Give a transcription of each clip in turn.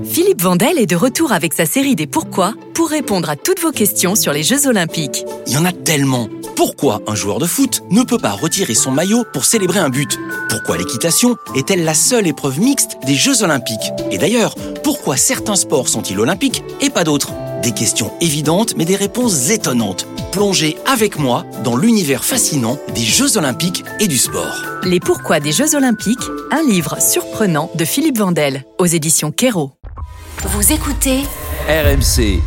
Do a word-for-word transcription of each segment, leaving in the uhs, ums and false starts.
Philippe Vandel est de retour avec sa série des Pourquoi pour répondre à toutes vos questions sur les Jeux Olympiques. Il y en a tellement. Pourquoi un joueur de foot ne peut pas retirer son maillot pour célébrer un but ? Pourquoi l'équitation est-elle la seule épreuve mixte des Jeux Olympiques ? Et d'ailleurs, pourquoi certains sports sont-ils olympiques et pas d'autres ? Des questions évidentes mais des réponses étonnantes. Plongez avec moi dans l'univers fascinant des Jeux Olympiques et du sport. Les Pourquoi des Jeux Olympiques, un livre surprenant de Philippe Vandel, aux éditions Kero. Vous écoutez R M C.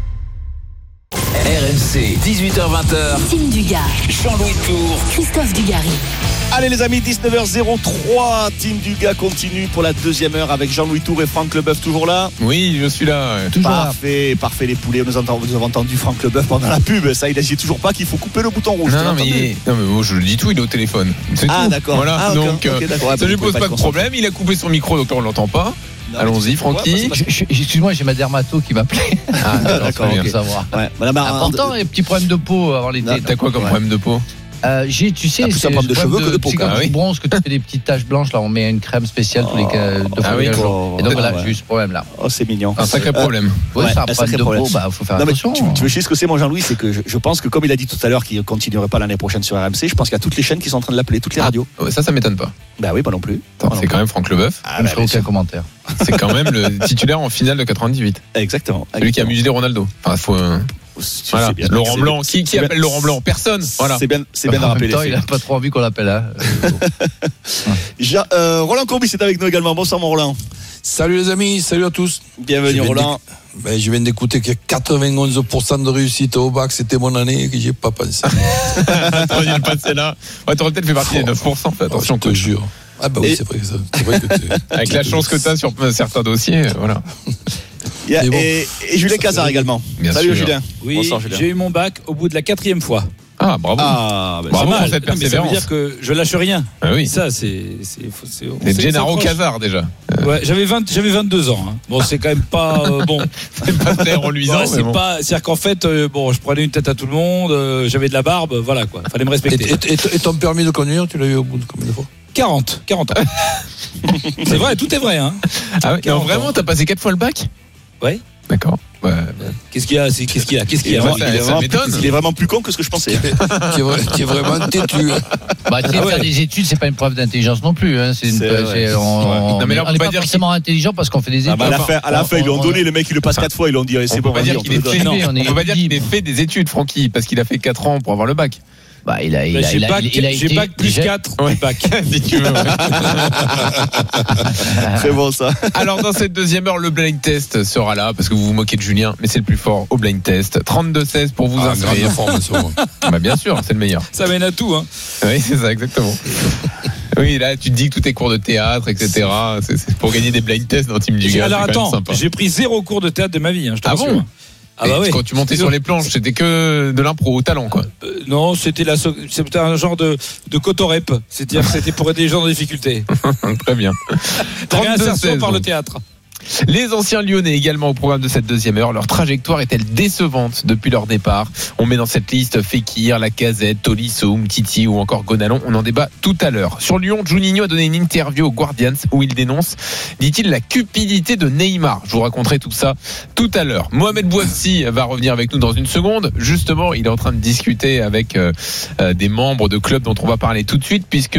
R M C, dix-huit heures vingt. Tim Dugas, Jean-Louis Tour, Christophe Dugarry. Allez les amis, dix-neuf heures zéro trois, Tim Dugas continue pour la deuxième heure avec Jean-Louis Tour et Franck Leboeuf toujours là. Oui, je suis là. Toujours parfait, là. Parfait les poulets, nous avons, nous avons entendu Franck Leboeuf pendant la pub, ça il a dit toujours pas qu'il faut couper le bouton rouge. Non, non mais, il est... non mais moi, je le dis tout, il est au téléphone. C'est ah tout. d'accord. Voilà. Ah, okay, donc okay, d'accord. ça lui pose pas, pas de problème, il a coupé son micro donc on l'entend pas. Non, allons-y, Francky. Ouais, je, je, excuse-moi, j'ai ma dermato qui m'appelait. Ah, d'accord, bien okay. savoir. Ouais. Voilà, bah, important, les petits problèmes de peau avant l'été. T'as quoi comme ouais. problème de peau? Euh, j'ai, tu sais, c'est un problème de cheveux de, que de peau. C'est quand ah, tu oui. bronzes, que tu fais des petites taches blanches. Là, on met une crème spéciale tous les deux fois ah, oui, jours. Et donc voilà, ouais. j'ai eu ce problème-là. Oh, c'est mignon. Un sacré problème. Euh, ouais, ouais, c'est un problème de peau. Bah, faut faire non, attention. Tu, tu veux chier ce que c'est, mon Jean-Louis, c'est que je, je pense que comme il a dit tout à l'heure qu'il continuerait pas l'année prochaine sur R M C, je pense qu'il y a toutes les chaînes qui sont en train de l'appeler, toutes les radios. Ah, ouais, ça, ça m'étonne pas. Bah oui, pas non plus. Attends, pas c'est non quand même Franck Leboeuf. Ah, je ferai aucun commentaire. C'est quand même le titulaire en finale de quatre-vingt-dix-huit. Exactement. Celui qui a muselé Ronaldo. Enfin, faut. Voilà. Bien, Laurent Blanc, bien, qui, qui appelle bien, Laurent Blanc? Personne. Voilà. C'est bien, c'est bien de rappeler. Il n'a pas trop envie qu'on l'appelle. Hein. ja, euh, Roland Courbis est avec nous également. Bonsoir mon Roland. Salut les amis, salut à tous. Bienvenue Roland. Ben, je viens d'écouter qu'il y a quatre-vingt-onze pour cent de réussite au bac, c'était mon année et que j'y ai pas pensé. T'aurais dû le passer là. Ouais, t'aurais peut-être fait partie des neuf pour cent. Fais attention, je te jure. Ah bah oui, et c'est vrai que ça. C'est vrai que avec la chance que t'as sur certains dossiers, voilà. Yeah, et, bon, et, et Julien Cazard également. Bien Salut sûr. Julien. Oui, bonsoir, Julien. J'ai eu mon bac au bout de la quatrième fois. Ah bravo. Ah, bah, bravo pour cette non, mais ça veut persévérance. dire que je lâche rien. Ah oui. Ça c'est c'est c'est. C'est Gennaro Cazard déjà. Ouais, j'avais vingt, j'avais vingt-deux ans. Hein. Bon, c'est quand même pas euh, bon. C'est pas très reluisant. Ouais, c'est bon. pas, c'est-à-dire qu'en fait, euh, bon, je prenais une tête à tout le monde, euh, j'avais de la barbe, voilà quoi. Fallait me respecter. Et, et, et, et ton permis de conduire, tu l'as eu au bout de combien de fois? quarante, quarante ans. C'est vrai, tout est vrai. Hein. Ah ouais, non, vraiment, t'as passé quatre fois le bac? Ouais. D'accord. Ouais. Qu'est-ce qu'il y a c'est, Qu'est-ce qu'il y a Qu'est-ce qu'il y a il, ça, est ça m'étonne. Plus, il est vraiment plus con que ce que je pensais. Qui est, vrai, qui est vraiment têtu. Bah, tu sais, ah ouais. Faire des études, c'est pas une preuve d'intelligence non plus. Hein. C'est une, c'est c'est, on non, mais là, on n'est pas, pas forcément qu'il... intelligent parce qu'on fait des études. Ah bah à la fin, à la fin ils lui ont donné, le mec il le passe quatre fois, ils l'ont dit c'est bon. On peut pas dire qu'il ait fait, non, on peut pas dire qu'il ait fait des études, Francky, parce qu'il a fait quatre ans pour avoir le bac. Bah, il a, il bah, a, j'ai il a, bac, il a j'ai été, bac plus déjà... quatre. Ouais. Bac. Si tu veux. Ouais. Très bon ça. Alors dans cette deuxième heure, le blind test sera là parce que vous vous moquez de Julien, mais c'est le plus fort au blind test. trente-deux seize pour vous ah, inscrire. Bah bien sûr, c'est le meilleur. Ça mène à tout, hein. Oui, c'est ça exactement. Oui, là tu te dis que tous tes cours de théâtre, et cetera. C'est, c'est pour gagner des blind tests dans Team Dugas. Alors attends, j'ai pris zéro cours de théâtre de ma vie. Hein, je te ah rassure. bon? Ah bah oui. Quand tu montais sur les planches, c'était que de l'impro au talent, quoi. Euh, non, c'était, la, c'était un genre de, de cotorep. C'est-à-dire que c'était pour aider les gens en difficulté. Très bien. T'as réinsertion par le théâtre. Les anciens Lyonnais également au programme de cette deuxième heure. Leur trajectoire est-elle décevante depuis leur départ? On met dans cette liste Fekir, Lacazette, Tolisso, Umtiti ou encore Gonalon. On en débat tout à l'heure. Sur Lyon, Juninho a donné une interview aux Guardians où il dénonce, dit-il, la cupidité de Neymar. Je vous raconterai tout ça tout à l'heure. Mohamed Bouafsi va revenir avec nous dans une seconde. Justement, il est en train de discuter avec euh, euh, des membres de clubs dont on va parler tout de suite puisque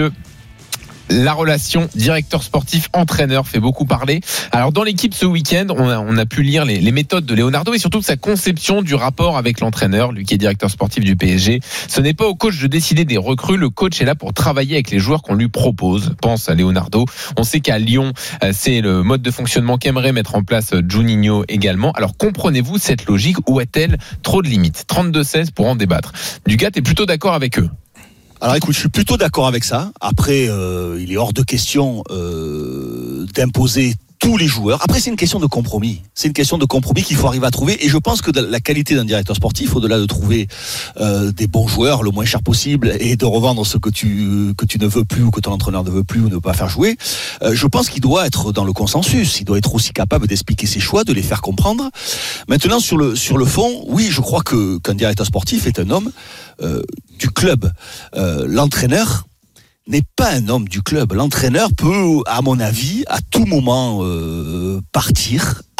la relation directeur sportif-entraîneur fait beaucoup parler. Alors dans l'équipe ce week-end, on a, on a pu lire les, les méthodes de Leonardo et surtout sa conception du rapport avec l'entraîneur, lui qui est directeur sportif du P S G. Ce n'est pas au coach de décider des recrues, le coach est là pour travailler avec les joueurs qu'on lui propose, pense à Leonardo. On sait qu'à Lyon, c'est le mode de fonctionnement qu'aimerait mettre en place Juninho également. Alors comprenez-vous cette logique ou est-elle trop de limites? trente-deux seize pour en débattre. Dugas, t'es plutôt d'accord avec eux? Alors écoute, je suis plutôt d'accord avec ça. Après, euh, il est hors de question euh, d'imposer tous les joueurs. Après, c'est une question de compromis. C'est une question de compromis qu'il faut arriver à trouver. Et je pense que la qualité d'un directeur sportif, au-delà de trouver euh, des bons joueurs le moins cher possible et de revendre ce que tu que tu ne veux plus ou que ton entraîneur ne veut plus ou ne veut pas faire jouer, euh, je pense qu'il doit être dans le consensus. Il doit être aussi capable d'expliquer ses choix, de les faire comprendre. Maintenant, sur le sur le fond, oui, je crois que qu'un directeur sportif est un homme euh, du club. Euh, l'entraîneur n'est pas un homme du club. L'entraîneur peut, à mon avis, à tout moment euh, partir,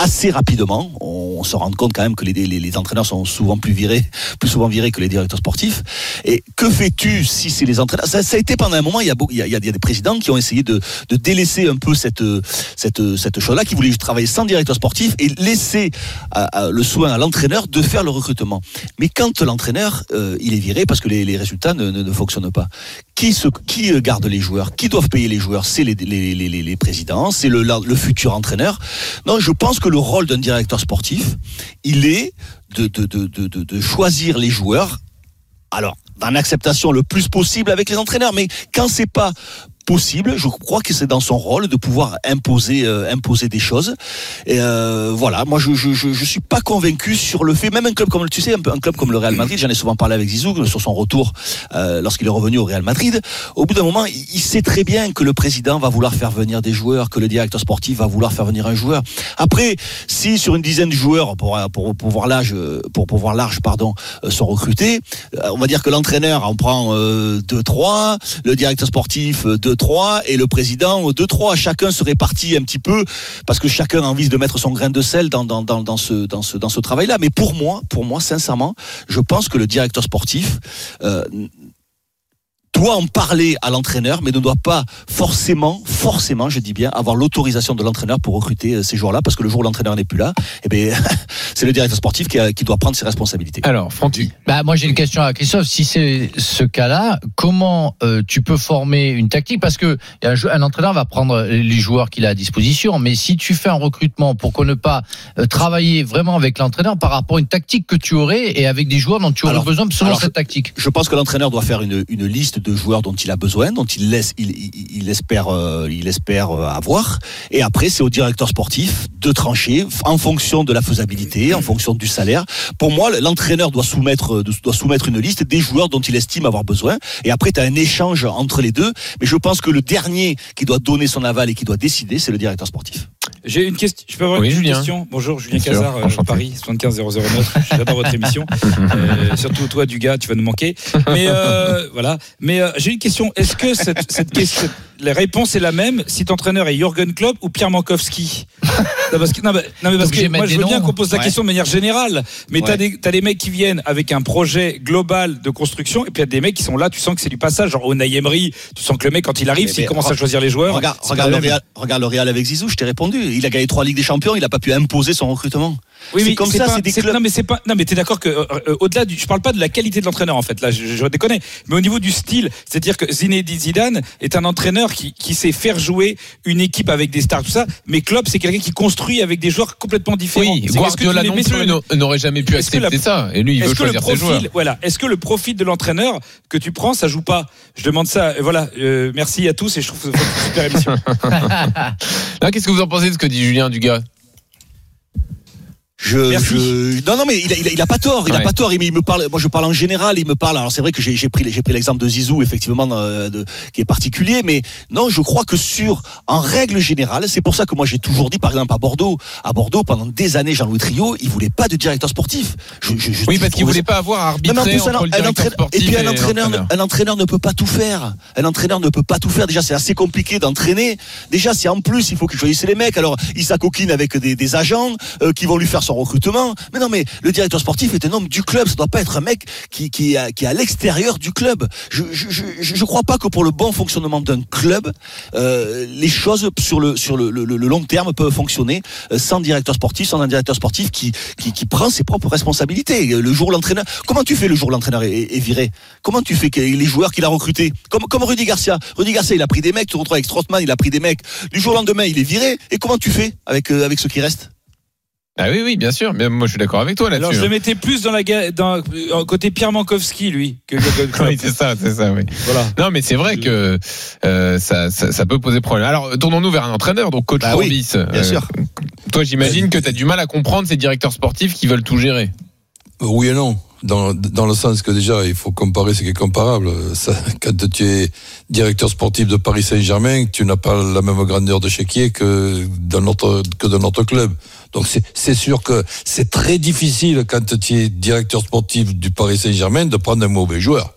assez rapidement. On se rend compte quand même que les, les, les entraîneurs sont souvent plus virés, plus souvent virés que les directeurs sportifs. Et que fais-tu si c'est les entraîneurs? Ça, ça a été pendant un moment, il y a, il y a, il y a des présidents qui ont essayé de, de délaisser un peu cette, cette, cette chose-là, qui voulaient travailler sans directeur sportif et laisser à, à, le soin à l'entraîneur de faire le recrutement. Mais quand l'entraîneur, euh, il est viré parce que les, les résultats ne, ne, ne fonctionnent pas, qui, se, qui garde les joueurs? Qui doivent payer les joueurs? C'est les, les, les, les, les présidents, c'est le, le futur entraîneur. Non, je pense que le rôle d'un directeur sportif, il est de, de, de, de, de, de choisir les joueurs. Alors, en acceptation le plus possible avec les entraîneurs, mais quand c'est pas possible, je crois que c'est dans son rôle de pouvoir imposer euh, imposer des choses. Et euh, voilà, moi je, je je je suis pas convaincu sur le fait, même un club comme tu sais un, un club comme le Real Madrid, j'en ai souvent parlé avec Zizou sur son retour euh, lorsqu'il est revenu au Real Madrid. Au bout d'un moment, il, il sait très bien que le président va vouloir faire venir des joueurs, que le directeur sportif va vouloir faire venir un joueur. Après, si sur une dizaine de joueurs pour pour pour voir l'âge pour pour voir large pardon euh, sont recrutés, euh, on va dire que l'entraîneur en prend euh, deux trois, le directeur sportif euh, deux trois et le président deux trois. Chacun se répartit un petit peu parce que chacun a envie de mettre son grain de sel dans dans dans dans ce dans ce dans ce travail-là. Mais pour moi, pour moi sincèrement, je pense que le directeur sportif euh, doit en parler à l'entraîneur, mais ne doit pas forcément, forcément, je dis bien, avoir l'autorisation de l'entraîneur pour recruter ces joueurs-là, parce que le jour où l'entraîneur n'est plus là, eh bien, c'est le directeur sportif qui, a, qui doit prendre ses responsabilités. Alors, Francky. Bah, moi, j'ai une question à Christophe. Si c'est ce cas-là, comment euh, tu peux former une tactique? Parce que un, un entraîneur va prendre les joueurs qu'il a à disposition, mais si tu fais un recrutement pour qu'on ne pas euh, travailler vraiment avec l'entraîneur par rapport à une tactique que tu aurais et avec des joueurs dont tu aurais alors, besoin selon alors, cette tactique. Je pense que l'entraîneur doit faire une, une liste de joueurs dont il a besoin, dont il laisse, il, il, il espère, euh, il espère avoir. Et après, c'est au directeur sportif de trancher en fonction de la faisabilité, en fonction du salaire. Pour moi, l'entraîneur doit soumettre, doit soumettre une liste des joueurs dont il estime avoir besoin. Et après, tu as un échange entre les deux. Mais je pense que le dernier qui doit donner son aval et qui doit décider, c'est le directeur sportif. J'ai une question. Je peux avoir oui, une Julien. question. Bonjour, Julien Cazard, euh, Paris soixante-quinze zéro zéro neuf. J'adore votre émission. Euh, surtout toi, Dugas, tu vas nous manquer. Mais euh, voilà. Mais euh, j'ai une question. Est-ce que cette, cette question, la réponse est la même si ton entraîneur est Jürgen Klopp ou Pierre Mankowski? Non, parce que, non, mais, non, mais parce que moi, je veux bien qu'on pose la ouais. question de manière générale. Mais ouais. t'as des, t'as des mecs qui viennent avec un projet global de construction, et puis il y a des mecs qui sont là, tu sens que c'est du passage. Genre Unai Emery, tu sens que le mec, quand il arrive, mais, s'il mais, commence re- à choisir les joueurs. Regarde, regarde, le Real, regarde le Real avec Zizou, je t'ai répondu. Il a gagné trois Ligues des Champions, il n'a pas pu imposer son recrutement. Oui, c'est mais comme c'est ça, pas, c'est des c'est, clubs. Non, mais c'est pas. Non, mais t'es d'accord que euh, euh, au-delà du, je parle pas de la qualité de l'entraîneur en fait. Là, je, je déconne. Mais au niveau du style, c'est-à-dire que Zinedine Zidane est un entraîneur qui, qui sait faire jouer une équipe avec des stars, tout ça. Mais Klopp, c'est quelqu'un qui construit avec des joueurs complètement différents. Oui, Guardiola non plus le... n'aurait jamais pu accepter la... ça. Et lui, il veut choisir profil, ses joueurs. Voilà. Est-ce que le profil de l'entraîneur que tu prends, ça joue pas? Je demande ça. Voilà. Euh, merci à tous et je trouve que c'est une super émission. Là, qu'est-ce que vous en pensez de ce que dit Julien Dugas? Je, je, non, non, mais il a, il a, il a pas tort, il ouais. a pas tort. Il, il me parle, moi je parle en général, il me parle. Alors c'est vrai que j'ai, j'ai pris, j'ai pris l'exemple de Zizou, effectivement, de, de, qui est particulier, mais non, je crois que sur, en règle générale, c'est pour ça que moi j'ai toujours dit, par exemple à Bordeaux, à Bordeaux pendant des années, Jean-Louis Trio, il voulait pas de directeur sportif. Je, je, je, oui, parce qu'il voulait ça. pas avoir à arbitrer non, entre un, le directeur sportif et puis un et entraîneur, l'entraîneur. Un entraîneur ne peut pas tout faire. Un entraîneur ne peut pas tout faire. Déjà, c'est assez compliqué d'entraîner. Déjà, c'est en plus, il faut qu'il choisisse les mecs. Alors, il s'acoquine avec des, des agents euh, qui vont lui faire son recrutement. Mais non, mais le directeur sportif est un homme du club. Ça doit pas être un mec qui, qui, est, qui est à l'extérieur du club. Je, je, je, je crois pas que pour le bon fonctionnement d'un club, euh, les choses sur le, sur le, le, le long terme peuvent fonctionner sans directeur sportif, sans un directeur sportif qui, qui, qui prend ses propres responsabilités. Le jour où l'entraîneur, comment tu fais le jour où l'entraîneur est, est viré? Comment tu fais que les joueurs qu'il a recrutés? Comme, comme Rudy Garcia. Rudy Garcia, il a pris des mecs, tu te retrouves avec Strootman, il a pris des mecs. Du jour au lendemain, il est viré. Et comment tu fais avec, euh, avec ceux qui restent? Ah oui, oui, bien sûr. Mais moi, je suis d'accord avec toi là-dessus. Alors, je le mettais plus dans la dans euh, côté Pierre Mankowski, lui. Que, que, que oui, c'est ça, c'est ça, oui. Voilà. Non, mais c'est vrai que euh, ça, ça, ça peut poser problème. Alors, tournons-nous vers un entraîneur, donc coach bah Courbis. Oui, bien euh, sûr. Toi, j'imagine que tu as du mal à comprendre ces directeurs sportifs qui veulent tout gérer. Oui et non. Dans, dans le sens que déjà, il faut comparer ce qui est comparable. Ça, quand tu es directeur sportif de Paris Saint-Germain, tu n'as pas la même grandeur de chéquier que dans notre, que dans notre club. Donc c'est, c'est sûr que c'est très difficile quand tu es directeur sportif du Paris Saint-Germain de prendre un mauvais joueur.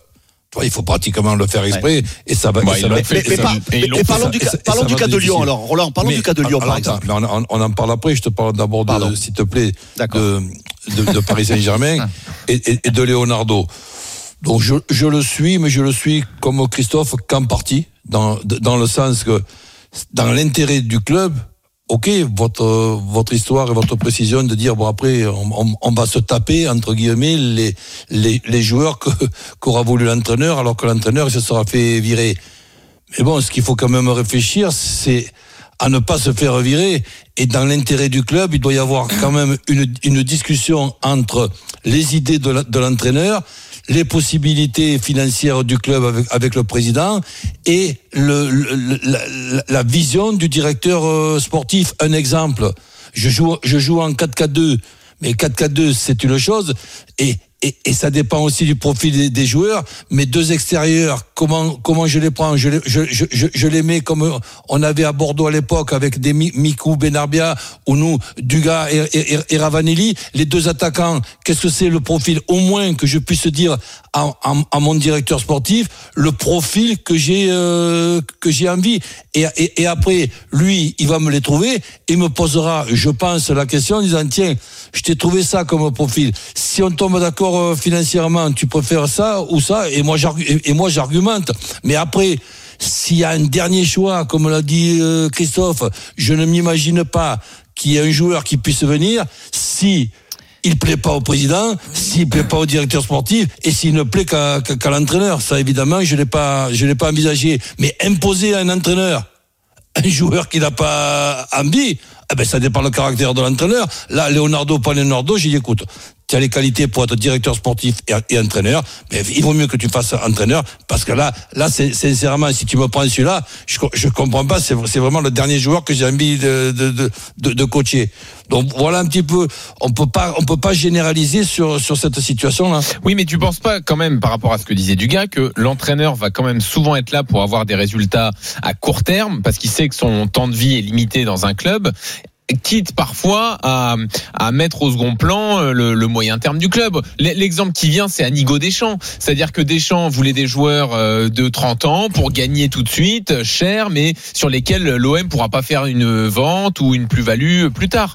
Toi, il faut pratiquement le faire exprès, ouais. et ça va. Bah, et ça va mais, mais, mais, par, mais, mais parlons du, ça, parlons du cas de Lyon, alors. Roland, parlons mais, du cas de Lyon, alors, par exemple. On, on, on en parle après, je te parle d'abord, de, s'il te plaît, de, de, de Paris Saint-Germain et, et, et de Leonardo. Donc, je, je le suis, mais je le suis comme Christophe, qu'en partie, dans, dans le sens que, dans l'intérêt du club, ok, votre votre histoire et votre précision de dire bon après on, on, on va se taper entre guillemets les les, les joueurs que qu'aura voulu l'entraîneur alors que l'entraîneur il se sera fait virer. Mais bon, ce qu'il faut quand même réfléchir, c'est à ne pas se faire virer. Et dans l'intérêt du club, il doit y avoir quand même une une discussion entre les idées de, la, de l'entraîneur, les possibilités financières du club avec, avec le président et le, le, la, la vision du directeur euh, sportif. Un exemple, je joue, je joue en quatre quatre deux, mais quatre quatre deux c'est une chose et, et, et ça dépend aussi du profil des, des joueurs. Mes deux extérieurs, comment, comment je les prends, je les, je, je, je, je les mets comme on avait à Bordeaux à l'époque avec des Mikou, Benarbia ou nous, Dugas et, et, et Ravanelli. Les deux attaquants, qu'est-ce que c'est le profil? Au moins que je puisse dire à, à, à mon directeur sportif le profil que j'ai euh, que j'ai envie. Et, et, et après, lui, il va me les trouver et me posera, je pense, la question en disant tiens, je t'ai trouvé ça comme profil. Si on tombe d'accord financièrement, tu préfères ça ou ça? Et moi, et, et moi, j'argumente. Mais après, s'il y a un dernier choix, comme l'a dit euh, Christophe, je ne m'imagine pas qu'il y ait un joueur qui puisse venir si il plaît pas au président, s'il plaît pas au directeur sportif et s'il ne plaît qu'à, qu'à, qu'à l'entraîneur. Ça, évidemment, je l'ai pas, je l'ai pas envisagé. Mais imposer à un entraîneur un joueur qui n'a pas envie, eh ben, ça dépend du caractère de l'entraîneur. Là, Leonardo, pas Leonardo, j'ai dit, écoute, tu as les qualités pour être directeur sportif et, et entraîneur, mais il vaut mieux que tu fasses entraîneur, parce que là, là, c'est, sincèrement, si tu me prends celui-là, je, je comprends pas, c'est, c'est vraiment le dernier joueur que j'ai envie de, de, de, de, de coacher. Donc, voilà un petit peu, on peut pas, on peut pas généraliser sur, sur cette situation-là. Oui, mais tu penses pas, quand même, par rapport à ce que disait Dugas, que l'entraîneur va quand même souvent être là pour avoir des résultats à court terme, parce qu'il sait que son temps de vie est limité dans un club, quitte parfois à, à mettre au second plan le, le moyen terme du club. L'exemple qui vient, c'est Anigo Deschamps. C'est-à-dire que Deschamps voulait des joueurs de trente ans pour gagner tout de suite, cher, mais sur lesquels l'O M pourra pas faire une vente ou une plus-value plus tard.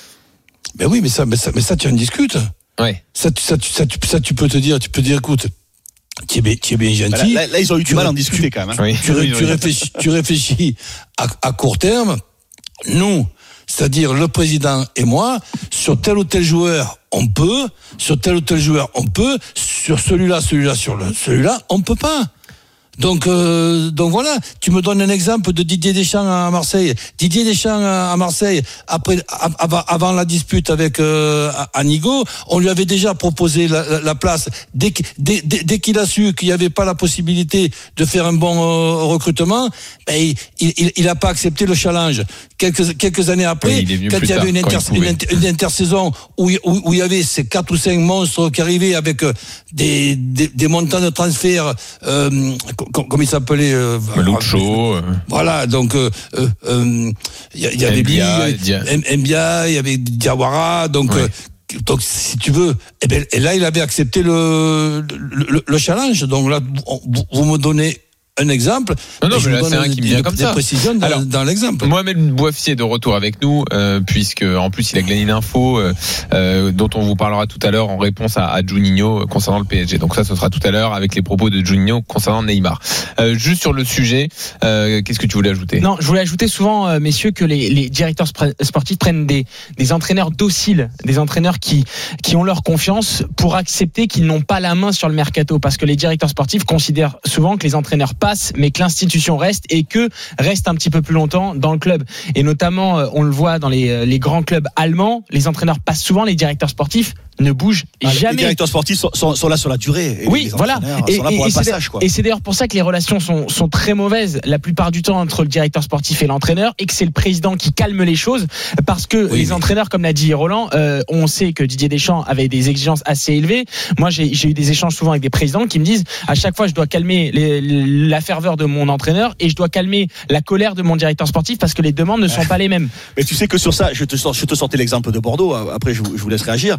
Ben oui, mais ça, mais ça, mais ça tu en discutes. Ouais. Ça, ça, ça, ça, tu, ça, tu peux te dire, tu peux dire, écoute, tu es bien, tu es bien gentil. Là, là, là, ils ont eu du mal à en discuter quand même. Hein. Oui. Tu, oui, tu, réfléchis, tu réfléchis à, à court terme. Nous, c'est-à-dire le président et moi, sur tel ou tel joueur, on peut, sur tel ou tel joueur, on peut, sur celui-là, celui-là, sur le, celui-là, on peut pas. Donc, euh, donc voilà, tu me donnes un exemple de Didier Deschamps à Marseille. Didier Deschamps à Marseille, après, avant, avant la dispute avec euh, Anigo, on lui avait déjà proposé la, la, la place. Dès, dès, dès, dès qu'il a su qu'il n'y avait pas la possibilité de faire un bon euh, recrutement, ben, il, il, il a pas accepté le challenge. Quelques, quelques années après, oui, quand il y avait une, inter, une, inter, une intersaison où, où, où il y avait ces quatre ou cinq monstres qui arrivaient avec des, des, des montants de transfert, euh, comme il s'appelait euh, Lucho. Voilà, donc il euh, euh, y, y avait lui, Mbia, il y avait Diawara, donc ouais. euh, donc si tu veux, et, ben, et là il avait accepté le le, le, le challenge. Donc là, vous, vous me donnez un exemple. Non, non, mais là, c'est un qui me vient comme ça. Précisions dans, Alors, dans l'exemple. Mohamed Bouafier est de retour avec nous, euh, puisque en plus il a glané une info euh, euh, dont on vous parlera tout à l'heure en réponse à, à Juninho concernant le P S G. Donc ça, ce sera tout à l'heure avec les propos de Juninho concernant Neymar. Euh, juste sur le sujet, euh, qu'est-ce que tu voulais ajouter ? Non, je voulais ajouter souvent, euh, messieurs, que les, les directeurs sportifs prennent des, des entraîneurs dociles, des entraîneurs qui, qui ont leur confiance pour accepter qu'ils n'ont pas la main sur le mercato, parce que les directeurs sportifs considèrent souvent que les entraîneurs passe, mais que l'institution reste et que reste un petit peu plus longtemps dans le club. Et notamment, on le voit dans les, les grands clubs allemands, les entraîneurs passent souvent, les directeurs sportifs ne bougent ah, jamais. Les directeurs sportifs sont, sont, sont là sur la durée. Et oui, voilà. Et, sont là pour et, un passage, quoi. Et c'est d'ailleurs pour ça que les relations sont, sont très mauvaises la plupart du temps entre le directeur sportif et l'entraîneur, et que c'est le président qui calme les choses, parce que oui, les mais... entraîneurs, comme l'a dit Roland, euh, on sait que Didier Deschamps avait des exigences assez élevées. Moi, j'ai, j'ai eu des échanges souvent avec des présidents qui me disent à chaque fois je dois calmer les, la ferveur de mon entraîneur et je dois calmer la colère de mon directeur sportif, parce que les demandes ne sont pas les mêmes. Mais tu sais que sur ça, je te, je te sortais l'exemple de Bordeaux, après je, je vous laisse réagir. Euh,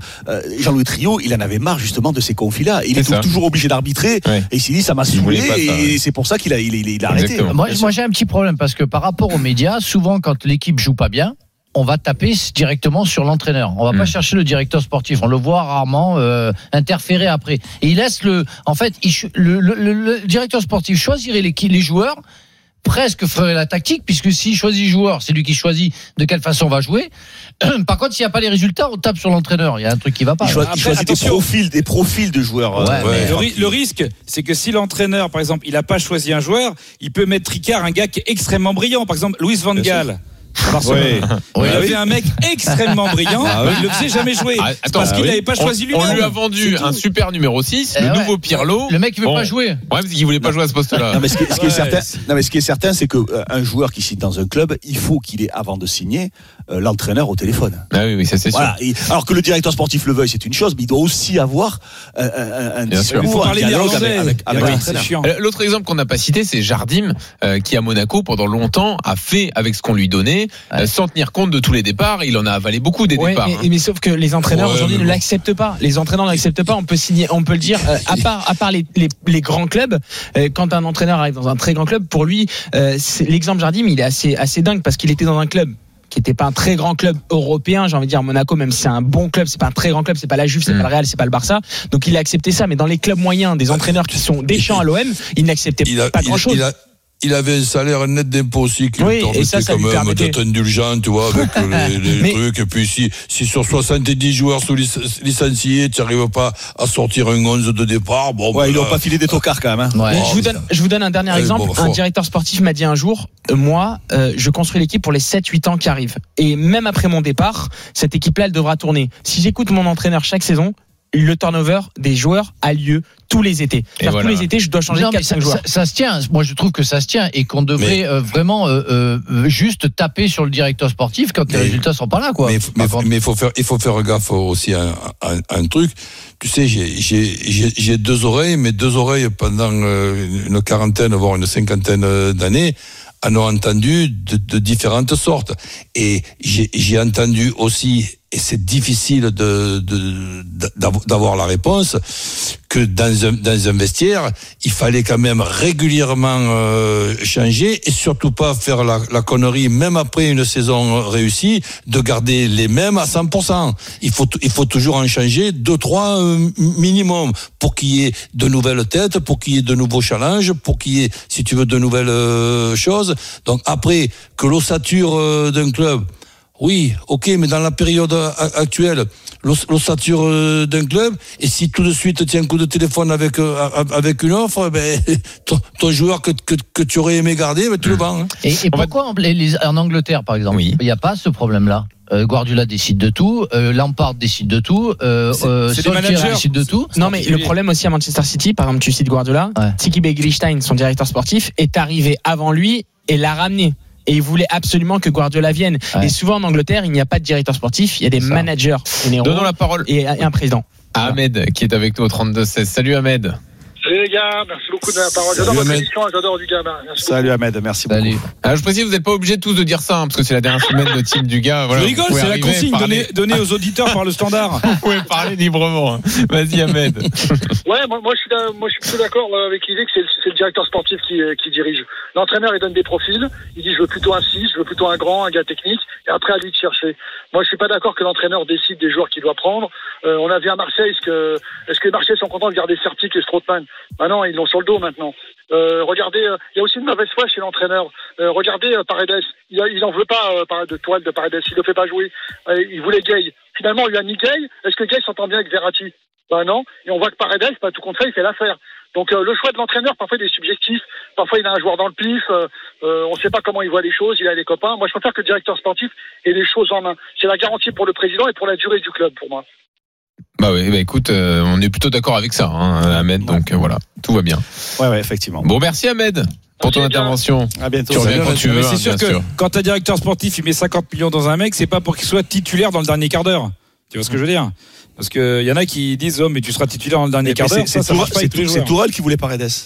Jean-Louis Trio, il en avait marre justement de ces conflits-là. Il C'est est ça. toujours obligé d'arbitrer Ouais. et il s'est dit ça m'a Il voulait saoulé pas ça, et ouais. c'est pour ça qu'il a, il, il, il a arrêté. Exactement. Moi, moi, j'ai un petit problème parce que par rapport aux médias, souvent quand l'équipe joue pas bien, on va taper directement sur l'entraîneur. On va Mm. pas chercher le directeur sportif. On le voit rarement euh, interférer après. Et il laisse le. En fait, il, le, le, le, le directeur sportif choisirait les, les joueurs. Presque ferait la tactique, puisque s'il choisit le joueur, c'est lui qui choisit de quelle façon on va jouer. Par contre, s'il n'y a pas les résultats, on tape sur l'entraîneur. Il y a un truc qui va pas. Il choisit, Après, il choisit des attention. profils, des profils de joueurs. Ouais, euh, mais- Le, ri- le risque, c'est que si l'entraîneur, par exemple, il n'a pas choisi un joueur, il peut mettre Ricard, un gars qui est extrêmement brillant. Par exemple, Luis Van Gaal. à Barcelone. Ouais. Il Ouais, avait oui. un mec extrêmement brillant, Ah mais oui. il le faisait jamais jouer. Ah, attends, parce ah qu'il oui. n'avait pas choisi on, lui-même. on lui a vendu C'est tout. un super numéro six, Eh le ouais. nouveau Pirlo. Le mec, il veut Bon. pas jouer. Ouais, parce qu'il voulait pas jouer à ce poste-là. Non mais ce qui, ce qui est Ouais, certain, c'est- non mais ce qui est certain, c'est que euh, un joueur qui signe dans un club, il faut qu'il ait avant de signer euh, l'entraîneur au téléphone. Ah oui, oui, ça c'est sûr. Voilà. Et- alors que le directeur sportif le veuille, c'est une chose, mais il doit aussi avoir euh, un, un Bien sûr. discours, Il faut un parler dialogue néerlandais. avec, avec, avec Oui, l'entraîneur. c'est chiant. Euh, L'autre exemple qu'on n'a pas cité, c'est Jardim, euh, qui à Monaco, pendant longtemps, a fait avec ce qu'on lui donnait, euh, Ouais. sans tenir compte de tous les départs. Il en a avalé beaucoup des Ouais, départs. mais, hein. mais sauf que les entraîneurs Ouais, aujourd'hui mais ne bon. l'acceptent pas. Les entraîneurs ne l'acceptent pas. On peut signer, on peut le dire. euh, à part, à part les, les, les grands clubs, euh, quand un entraîneur arrive dans un très grand club, pour lui, euh, c'est- l'exemple Jardim, il est assez, assez dingue parce qu'il était dans un club qui n'était pas un très grand club européen, j'ai envie de dire Monaco, même si c'est un bon club, c'est pas un très grand club, c'est pas la Juve, c'est Mm. pas le Real, c'est pas le Barça. Donc il a accepté ça, mais dans les clubs moyens, des entraîneurs qui sont Deschamps à l'O M, il n'acceptait Il a, pas il, grand chose. il a, il avait un salaire net d'impôt aussi qui Oui, lui et ça, permettait ça quand lui même permettait. d'être indulgent, tu vois, avec les, les Mais- trucs. Et puis si, si sur soixante-dix joueurs sous lic- licenciés, tu n'arrives pas à sortir un onze de départ, bon, Ouais, ben ils n'ont là, pas filé des tocards quand même. Hein. Ouais. Mais Oh, je, vous donne, je vous donne un dernier Allez, exemple. bon, bah, un fort. directeur sportif m'a dit un jour, euh, moi, euh, je construis l'équipe pour les sept huit ans qui arrivent. Et même après mon départ, cette équipe-là, elle devra tourner. Si j'écoute mon entraîneur chaque saison, le turnover des joueurs a lieu tous les étés. C'est-à-dire voilà. Tous les étés, je dois changer Non, mais quatre ça, cinq joueurs. ça- ça se tient. Moi, je trouve que ça se tient et qu'on devrait Mais- euh, vraiment euh, euh, juste taper sur le directeur sportif quand les Mais- résultats sont pas là, quoi. Mais, mais, Par contre- mais il faut faire, il faut faire gaffe aussi à, à- à un truc. Tu sais, j'ai, j'ai, j'ai, j'ai deux oreilles, mais deux oreilles pendant euh, une quarantaine, voire une cinquantaine euh, d'années, en ont entendu de, de différentes sortes. Et j'ai, j'ai entendu aussi, et c'est difficile de, de, d'avoir la réponse, que dans un, dans un vestiaire, il fallait quand même régulièrement euh, changer et surtout pas faire la, la connerie, même après une saison réussie, de garder les mêmes à cent pour cent. Il faut, il faut toujours en changer deux, trois euh, minimum pour qu'il y ait de nouvelles têtes, pour qu'il y ait de nouveaux challenges, pour qu'il y ait, si tu veux, de nouvelles euh, choses. Donc après, que l'ossature euh, d'un club, oui, ok, mais dans la période a- actuelle, l'os- l'ossature euh, d'un club, et si tout de suite tu as un coup de téléphone avec euh, a- avec une offre, ben, ton, ton joueur que, que, que tu aurais aimé garder, ben, tu le vends. Hein. Et, et On va- pourquoi en, les- les- en Angleterre, par exemple, Oui. il n'y a pas ce problème-là? Euh, Guardiola décide de tout, euh, Lampard décide de tout, euh, C'est- euh, c'est des Solskjaer managers. décide de tout. Non, mais le problème aussi à Manchester City, par exemple, tu cites Guardiola, Ouais. Tiki Beglistein, son directeur sportif, est arrivé avant lui et l'a ramené. Et il voulait absolument que Guardiola vienne. Ouais. Et souvent en Angleterre, il n'y a pas de directeur sportif, il y a des Ça. managers généraux Donnons la parole et et un président. à Ahmed, qui est avec nous au trente-deux seize. Salut Ahmed. Salut les gars, merci beaucoup de la parole. J'adore Salut, votre Ahmed. émission, j'adore du gamin. Merci Salut Ahmed, merci beaucoup. Salut. Alors, je précise, vous n'êtes pas obligés tous de dire ça, hein, parce que c'est la dernière semaine de Team du gars. Voilà, Je vous rigole, pouvez c'est la arriver, consigne parler- donnée, donnée aux auditeurs par le standard. Vous pouvez parler librement. hein. Vas-y Ahmed. Ouais, moi, moi, je suis, d'a- moi je suis plutôt d'accord euh, avec l'idée que c'est, le- c'est le directeur sportif qui, euh, qui dirige. L'entraîneur, il donne des profils. Il dit je veux plutôt un six, je veux plutôt un grand, un gars technique. Et après, à lui de chercher. Moi, je suis pas d'accord que l'entraîneur décide des joueurs qu'il doit prendre. Euh, on a vu à Marseille, est-ce que, est-ce que les Marseillais sont contents de garder Sertic et Strootman? Bah non, ils l'ont sur le dos maintenant. Euh, regardez, euh, il y a aussi une mauvaise foi chez l'entraîneur. Euh, regardez euh, Paredes, il, a, il en veut pas euh, par- de toile de Paredes, il le fait pas jouer. Euh, il voulait Gay. Finalement, on lui a mis Gay. Est-ce que Gay s'entend bien avec Verratti? Bah non. Et on voit que Paredes, pas tout compte fait, il fait l'affaire. Donc euh, le choix de l'entraîneur, parfois il est subjectif. Parfois il a un joueur dans le pif. Euh, euh, on ne sait pas comment il voit les choses. Il a des copains. Moi, je préfère que le directeur sportif ait les choses en main. C'est la garantie pour le président et pour la durée du club, pour moi. Bah oui, bah écoute, euh, on est plutôt d'accord avec ça, hein, Ahmed, donc euh, voilà, tout va bien. Ouais, ouais, effectivement. Bon, merci Ahmed pour ton Merci, bien. intervention. À bientôt. Tu reviens Salut, quand Ahmed. tu veux, Mais hein, c'est sûr bien que sûr. quand un directeur sportif il met cinquante millions dans un mec, c'est pas pour qu'il soit titulaire dans le dernier quart d'heure. Tu vois ce que je veux dire? Parce que y en a qui disent oh mais tu seras titulaire dans le dernier Mais quart c'est- d'heure, c'est ça, ça Tourelle- marche pas avec c'est tous les c'est joueurs. Tourelle qui voulait Paredes.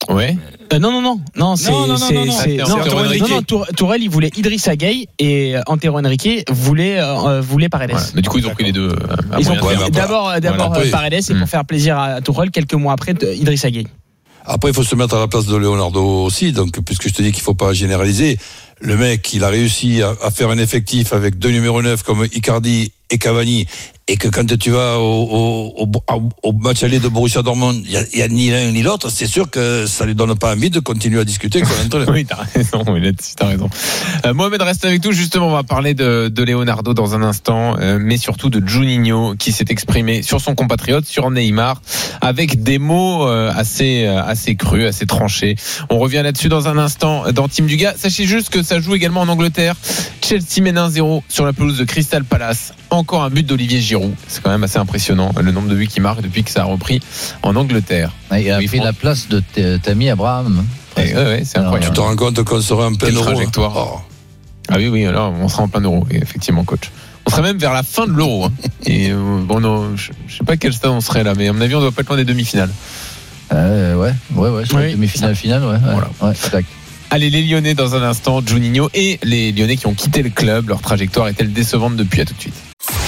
Ouais. Euh, non, non, non, non, c'est, Non, non, non, c'est, non, non, c'est- c'est non, Antero Tourelle- Henrique. non, non, Tour- Tourelle, il voulait Idrissa Gueye et Antero Henrique voulait, euh, voulait Paredes. Ouais, mais du coup, ils ont pris les deux. euh, à Ils ont moyen pris terme. d'abord, d'abord Voilà. euh, Paredes et Mm. pour faire plaisir à Tourelle, quelques mois après, de- Idrissa Gueye. Après, il faut se mettre à la place de Leonardo aussi. Donc, puisque je te dis qu'il faut pas généraliser, le mec, il a réussi à, à faire un effectif avec deux numéros neuf comme Icardi et Cavani, et que quand tu vas au, au, au, au match aller de Borussia Dortmund, il y a, il y a ni l'un ni l'autre, c'est sûr que ça lui donne pas envie de continuer à discuter avec son entraîneur. Oui, t'as raison, oui, là-dessus, t'as raison. Euh, Mohamed reste avec nous, justement, on va parler de, de Leonardo dans un instant, euh, mais surtout de Juninho, qui s'est exprimé sur son compatriote, sur Neymar, avec des mots euh, assez, euh, assez crus, assez tranchés. On revient là-dessus dans un instant dans Team Dugas. Sachez juste que ça joue également en Angleterre. Chelsea mène un zéro sur la pelouse de Crystal Palace. Encore un but d'Olivier Giroud. C'est quand même assez impressionnant, le nombre de buts qu'il marque depuis que ça a repris en Angleterre. Il a Oui, pris Franck. la place de t- Tammy Abraham. Et, ouais, ouais, c'est Alors, Tu incroyable. te rends compte qu'on serait en plein Quelle euro. trajectoire. Oh. Ah oui, oui, là, on sera en plein euro, effectivement, coach. On serait même vers la fin de l'euro. Hein. Et euh, bon, non, je, je sais pas quel stade on serait là, mais à mon avis, on doit pas être loin des demi-finales. Euh, ouais, ouais, ouais, sur Oui. la demi-finale, finale, ouais. ouais, Voilà. ouais, tac. Allez, les Lyonnais dans un instant, Juninho et les Lyonnais qui ont quitté le club. Leur trajectoire est-elle décevante depuis? À tout de suite.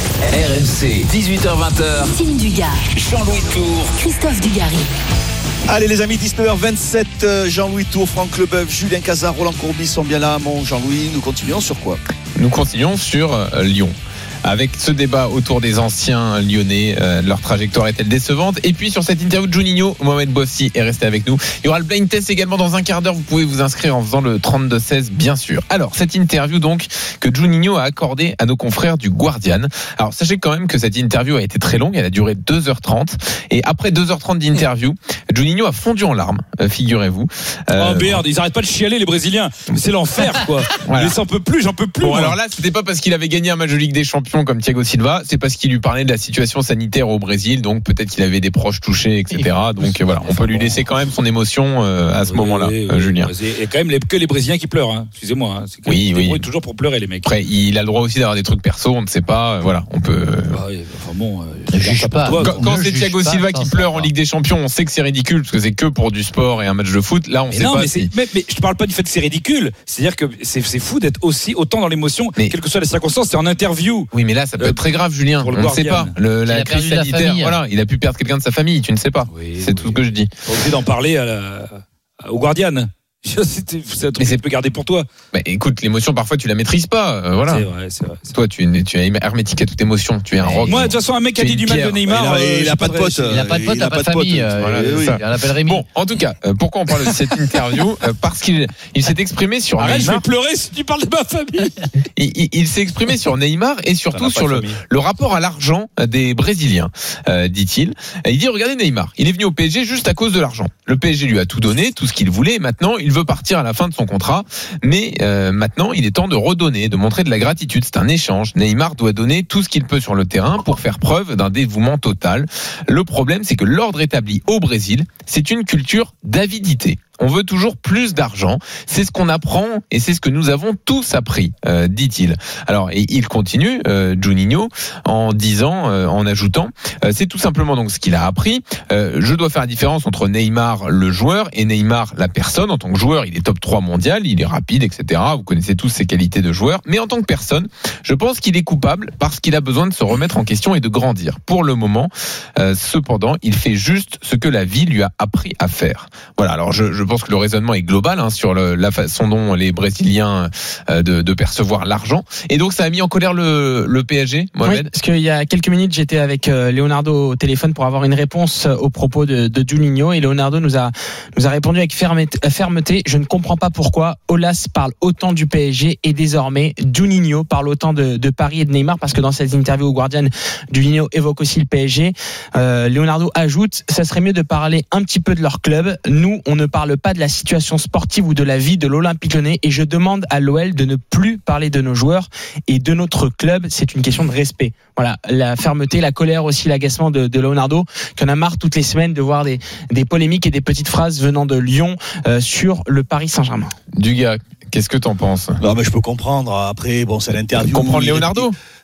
R M C, dix-huit heures vingt. Team Dugas, Jean-Louis Tour. Christophe Dugarry. Allez les amis, dix-neuf heures vingt-sept, euh, Jean-Louis Tour, Franck Leboeuf, Julien Cazard, Roland Courbis sont bien là. Mon Jean-Louis, nous continuons sur quoi? Nous continuons sur euh, Lyon. Avec ce débat autour des anciens Lyonnais, euh, leur trajectoire est-elle décevante? Et puis sur cette interview de Juninho, Mohamed Bossi est resté avec nous. Il y aura le blind test également dans un quart d'heure. Vous pouvez vous inscrire en faisant le trente-deux seize, bien sûr. Alors, cette interview donc que Juninho a accordée à nos confrères du Guardian. Alors, sachez quand même que cette interview a été très longue. Elle a duré deux heures trente. Et après deux heures trente d'interview, Juninho a fondu en larmes, euh, figurez-vous. Euh, Oh merde, ils arrêtent pas de chialer les Brésiliens. C'est l'enfer quoi. Voilà. Mais ça en peut plus, j'en peux plus. Bon, moi. alors là, c'était pas parce qu'il avait gagné un match de Ligue des Champions comme Thiago Silva, c'est parce qu'il lui parlait de la situation sanitaire au Brésil, donc peut-être qu'il avait des proches touchés, et cetera. Donc voilà, on peut lui laisser quand même son émotion euh, à ce Oui, moment-là, oui, euh, oui, Julien. Et quand même les, que les Brésiliens qui pleurent. Hein. Excusez-moi. Hein. C'est quand Oui, même- oui. ils débrouillent toujours pour pleurer les mecs. Après, il a le droit aussi d'avoir des trucs perso, on ne sait pas. euh, Voilà, on peut. Ah oui, enfin bon. euh, Ne je garde juge ça pour pas. toi, Quand, quoi. quand ne c'est juge Thiago pas Silva sans qui pleure en savoir. Ligue des Champions, on sait que c'est ridicule parce que c'est que pour du sport et un match de foot. Là, on Mais sait non, pas. mais, si- c'est, mais, mais je te parle pas du fait que c'est ridicule. C'est-à-dire que c'est, c'est fou d'être aussi autant dans l'émotion, Mais- quelles que soient les circonstances. C'est en interview. Oui, mais là, ça peut Euh, être très grave, Julien. pour On le ne sait pas. Guardian. Le, Il la a crise perdu la sanitaire, famille. voilà, il a pu perdre quelqu'un de sa famille. Tu ne sais pas. Oui, c'est oui, tout ce que je dis. T'es obligé d'en parler à la, à- au Guardian. C'est, c'est un Mais truc que c'est- tu peux garder pour toi. Bah, écoute, l'émotion parfois tu la maîtrises pas. euh, voilà. C'est vrai, c'est vrai. c'est vrai. Toi, tu es, tu es hermétique à toute émotion. Tu es un rock. Moi, de toute façon, un mec qui a Tu es dit du une mal de pierre. Neymar, Il a- euh, il j'ai a pas de pote. Il n'a pas de pote, Il il a n'a pas de pas de famille. pote. euh, Voilà, euh, c'est oui, ça. on l'appelle Rémi. Bon, en tout cas, euh, pourquoi on parle de cette interview Euh, Parce qu'il il s'est exprimé sur Arrête, je vais Neymar. pleurer si tu parles de ma famille. Il, il- il s'est exprimé sur Neymar et surtout Ça n'a pas sur de le, famille. le rapport à l'argent des Brésiliens, euh, dit-il. Et il dit, regardez Neymar, il est venu au P S G juste à cause de l'argent. Le P S G lui a tout donné, tout ce qu'il voulait. Et maintenant, il veut partir à la fin de son contrat. Mais euh, maintenant, il est temps de redonner, de montrer de la gratitude. C'est un échange. Neymar doit donner tout ce qu'il peut sur le terrain pour faire preuve d'un dévouement total. Le problème, c'est que l'ordre établi au Brésil, c'est une culture d'avidité. On veut toujours plus d'argent. C'est ce qu'on apprend et c'est ce que nous avons tous appris, euh, dit-il. Alors, et il continue, euh, Juninho, en disant, euh, en ajoutant, euh, c'est tout simplement donc ce qu'il a appris. Euh, je dois faire la différence entre Neymar, le joueur, et Neymar, la personne. En tant que joueur, il est top trois mondial, il est rapide, et cetera. Vous connaissez tous ses qualités de joueur. Mais en tant que personne, je pense qu'il est coupable parce qu'il a besoin de se remettre en question et de grandir. Pour le moment, euh, cependant, il fait juste ce que la vie lui a appris à faire. Voilà. Alors, je, je pense que le raisonnement est global hein, sur le, la façon dont les Brésiliens euh, de, de percevoir l'argent. Et donc, ça a mis en colère le, le P S G, Oui, Mohamed. parce qu'il y a quelques minutes, j'étais avec euh, Leonardo au téléphone pour avoir une réponse euh, au propos de, de Juninho et Leonardo nous a nous a répondu avec fermeté, fermeté. Je ne comprends pas pourquoi Aulas parle autant du P S G et désormais Juninho parle autant de, de Paris et de Neymar parce que dans cette interview au Guardian, Juninho évoque aussi le P S G. Euh, Leonardo ajoute, ça serait mieux de parler un petit peu de leur club. Nous, on ne parle pas de la situation sportive ou de la vie de l'Olympique Lyonnais et je demande à l'O L de ne plus parler de nos joueurs et de notre club. C'est une question de respect. Voilà, la fermeté, la colère aussi, l'agacement de, de Leonardo, qu'on a marre toutes les semaines de voir des, des polémiques et des petites phrases venant de Lyon euh, sur le Paris Saint-Germain. Dugas, qu'est-ce que t'en penses? Non, mais je peux comprendre. Après, bon, c'est l'interview. Comprendre Il- Leonardo?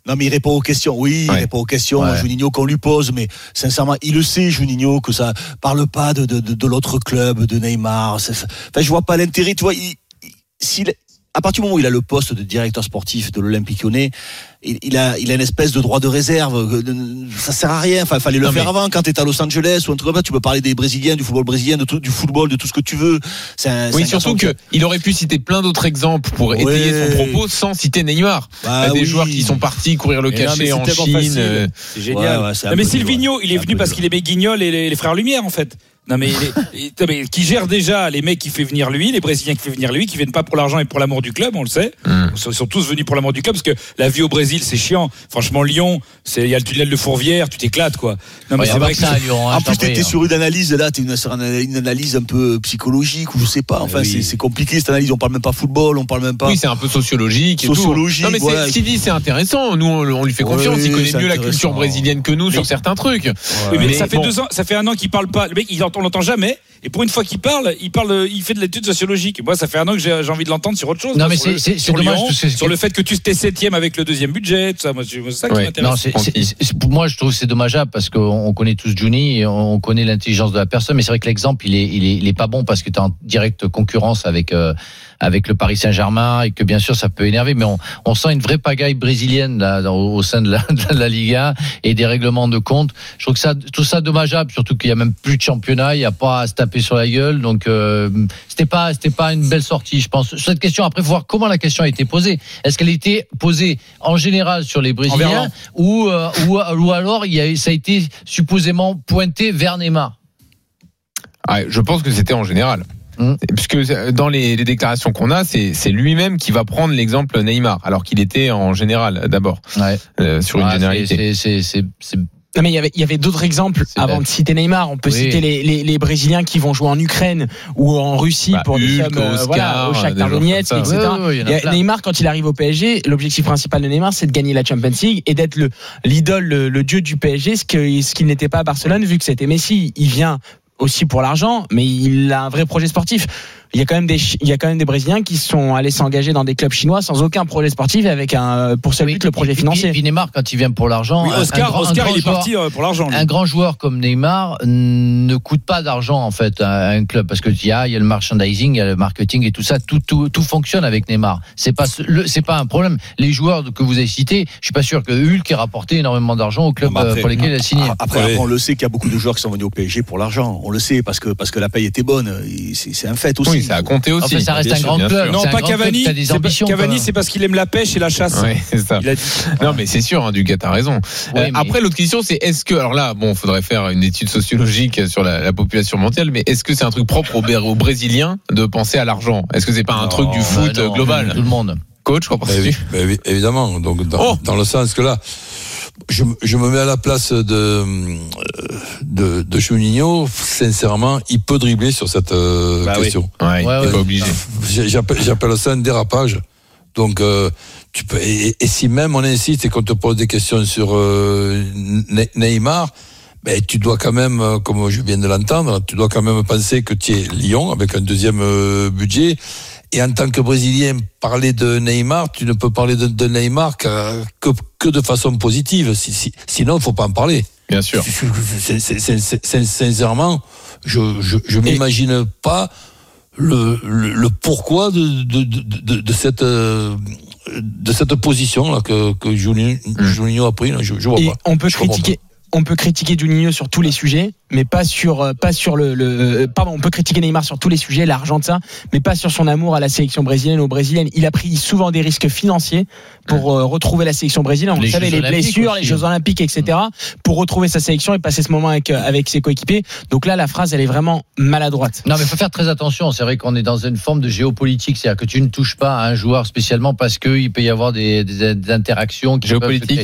Non, mais il répond aux questions. Oui, Ouais. il répond aux questions. Ouais. Juninho qu'on lui pose, mais sincèrement, il le sait, Juninho, que ça parle pas de, de, de, de l'autre club, de Neymar. C'est, enfin, je vois pas l'intérêt. Tu vois, il, il, s'il, à partir du moment où il a le poste de directeur sportif de l'Olympique Lyonnais, il, il a, il a une espèce de droit de réserve. Ça sert à rien. Enfin, fallait le Non, faire mais... avant. Quand t'es à Los Angeles ou un truc comme ça, tu peux parler des Brésiliens, du football brésilien, de tout, du football, de tout ce que tu veux. C'est un, Oui, c'est un surtout garçon qu'il aurait pu citer plein d'autres exemples pour étayer Ouais. son propos sans citer Neymar. Bah Il y a des oui. joueurs qui sont partis courir le Mais non, mais cachet c'est en tellement Chine. facile. euh, C'est génial. Ouais, ouais, c'est un non, mais peu dur, Silvino, ouais. il C'est est un venu peu parce dur. qu'il aimait Guignol et les, les frères Lumière, en fait. Non, mais, il est, il- non, mais qui gère déjà les mecs qui fait venir lui, les Brésiliens qui fait venir lui, qui viennent pas pour l'argent et pour l'amour du club, on le sait. Mm. Ils sont, ils sont tous venus pour l'amour du club parce que la vie au Brésil, c'est chiant. Franchement, Lyon, c'est, il y a le tunnel de Fourvière, tu t'éclate, quoi. Non, mais Ouais, c'est on va vrai que que ça à Lyon, hein, En je plus, t'en prie, t'étais hein. sur une analyse, là, t'es une, sur une, une analyse un peu psychologique, ou je sais pas. Enfin, Oui. c'est, c'est compliqué, cette analyse. On parle même pas football, on parle même pas. Oui, c'est un peu sociologique. Et Sociologique, tout. Non, mais voilà. c'est, ce qu'il dit, c'est intéressant. Nous, on, on lui fait confiance. Oui, il connaît c'est mieux la intéressant. culture brésilienne que nous Mais- sur certains trucs. Oui, mais, Mais ça fait bon. deux ans, ça fait un an qu'il parle pas. Le mec, il entend, on l'entend jamais. Et pour une fois qu'il parle, il parle, il fait de l'étude sociologique. Moi, ça fait un an que j'ai, j'ai envie de l'entendre sur autre chose. Non, moi, mais sur c'est- le- c'est- c'est sur dommage, Lyon, parce que c'est- sur le fait que tu t'es septième avec le deuxième budget, tout ça. Moi, c'est c'est ça qui Ouais. m'intéresse. Non, c'est, c'est, c'est- c'est- pour moi, je trouve que c'est dommageable parce qu'on on connaît tous Juni et on connaît l'intelligence de la personne. Mais c'est vrai que l'exemple, il est, il est, il est pas bon parce que tu es en directe concurrence avec, euh, avec le Paris Saint-Germain et que bien sûr, ça peut énerver. Mais on, on sent une vraie pagaille brésilienne là, dans- au sein de la, de la Ligue un et des règlements de compte. Je trouve que ça, tout ça dommageable, surtout qu'il y a même plus de championnat, il y a pas à se taper sur la gueule. Donc, euh, c'était pas, c'était pas une belle sortie, je pense. Sur cette question, après, faut voir comment la question a été posée. Est-ce qu'elle a été posée en général sur les Brésiliens Envers ou, euh, ou, ou alors il y a, ça a été supposément pointé vers Neymar? Ah, je pense que c'était en général. Hum. Puisque dans les, les déclarations qu'on a, c'est, c'est lui-même qui va prendre l'exemple Neymar, alors qu'il était en général d'abord, Ouais. euh, sur une Ouais, généralité. c'est, c'est, c'est, c'est, Non, mais il y avait, il y avait d'autres exemples C'est avant bête. de citer Neymar. On peut Oui. citer les, les, les Brésiliens qui vont jouer en Ukraine ou en Russie Bah, pour des Hulk, sommes, euh, Oscar, voilà, au Shakhtar des joueurs Donetsk, comme et ça. cetera. Ouais, ouais, ouais, il y en a Il y a plein. Neymar, quand il arrive au P S G, l'objectif principal de Neymar, c'est de gagner la Champions League et d'être le, l'idole, le, le dieu du P S G, ce, que, ce qu'il n'était pas à Barcelone, vu que c'était Messi. Il vient aussi pour l'argent, mais il a un vrai projet sportif. Il y a quand même des, il y a quand même des Brésiliens qui sont allés s'engager dans des clubs chinois sans aucun projet sportif et avec un, pour seul but le projet Et- et- financier. Et puis Neymar, quand il vient pour l'argent, Oui, un- Oscar, un grand- un Oscar, grand il est joueur- parti euh, pour l'argent. lui. Un grand joueur comme Neymar ne coûte pas d'argent en fait à un club parce que il y a, il y a le merchandising, il y a le marketing et tout ça, tout tout, tout fonctionne avec Neymar. C'est pas ce- le, c'est pas un problème. Les joueurs que vous avez cités, je suis pas sûr que Hulk ait rapporté énormément d'argent au club Non, mais après- euh, pour lesquels il a signé. Après, Ouais. après, on le sait qu'il y a beaucoup de joueurs qui sont venus au P S G pour l'argent. On le sait parce que parce que la paye était bonne. Et C'est, c'est un fait aussi. Oui, ça a compté aussi. Enfin, ça reste Bien un sûr, grand bien club. sûr. Non, c'est un pas grand club Cavani. qui a des c'est pas- ambitions, Cavani, quoi. c'est parce qu'il aime la pêche et la chasse. Ouais, c'est ça. Il a dit. Non, mais c'est sûr, hein, Dugas, t'as raison. Oui, Euh, mais- Après, l'autre question, c'est est-ce que, alors là, bon, faudrait faire une étude sociologique sur la, la population mondiale, mais est-ce que c'est un truc propre aux, aux Brésiliens de penser à l'argent? Est-ce que c'est pas un Non, truc du Bah foot non, global? tout le monde. Coach, qu'en Ben penses-tu? oui, ben oui, évidemment. Donc, dans, Oh dans le sens que là, je, je me mets à la place de, euh, de, de Juninho. Sincèrement, il peut dribbler sur cette euh, Bah oui. question. Ouais, Ouais, il est ouais. pas obligé. J'ai- J'appelle, j'appelle ça un dérapage. Donc, euh, tu peux, et, et si même on insiste et qu'on te pose des questions sur euh, Ne- Neymar, ben, tu dois quand même, euh, comme je viens de l'entendre, tu dois quand même penser que tu es Lyon avec un deuxième euh, budget. Et en tant que Brésilien, parler de Neymar, tu ne peux parler de, de Neymar que, que, que de façon positive. Si, si, sinon, il faut pas en parler. Bien sûr. C'est- c'est- c'est- c'est- c'est- Sincèrement, je je, je m'imagine pas le, le, le pourquoi de, de, de, de, de cette euh, de cette position là que que Juninho, Juninho a pris. Là, je, je vois Et pas. on peut Je comprends critiquer. On peut critiquer Juninho sur tous les sujets, mais pas sur euh, pas sur le, le euh, pardon. On peut critiquer Neymar sur tous les sujets, l'argent de ça, mais pas sur son amour à la sélection brésilienne ou brésilienne. Il a pris souvent des risques financiers pour euh, retrouver la sélection brésilienne. On Les le savait, Jeux les Olympiques blessures, aussi. les Jeux Olympiques, et cetera. Pour retrouver sa sélection et passer ce moment avec euh, avec ses coéquipiers. Donc là, la phrase, elle est vraiment maladroite. Non, mais il faut faire très attention. C'est vrai qu'on est dans une forme de géopolitique, c'est-à-dire que tu ne touches pas à un joueur spécialement parce qu'il peut y avoir des, des, des interactions qui peuvent se Géopolitique. créer.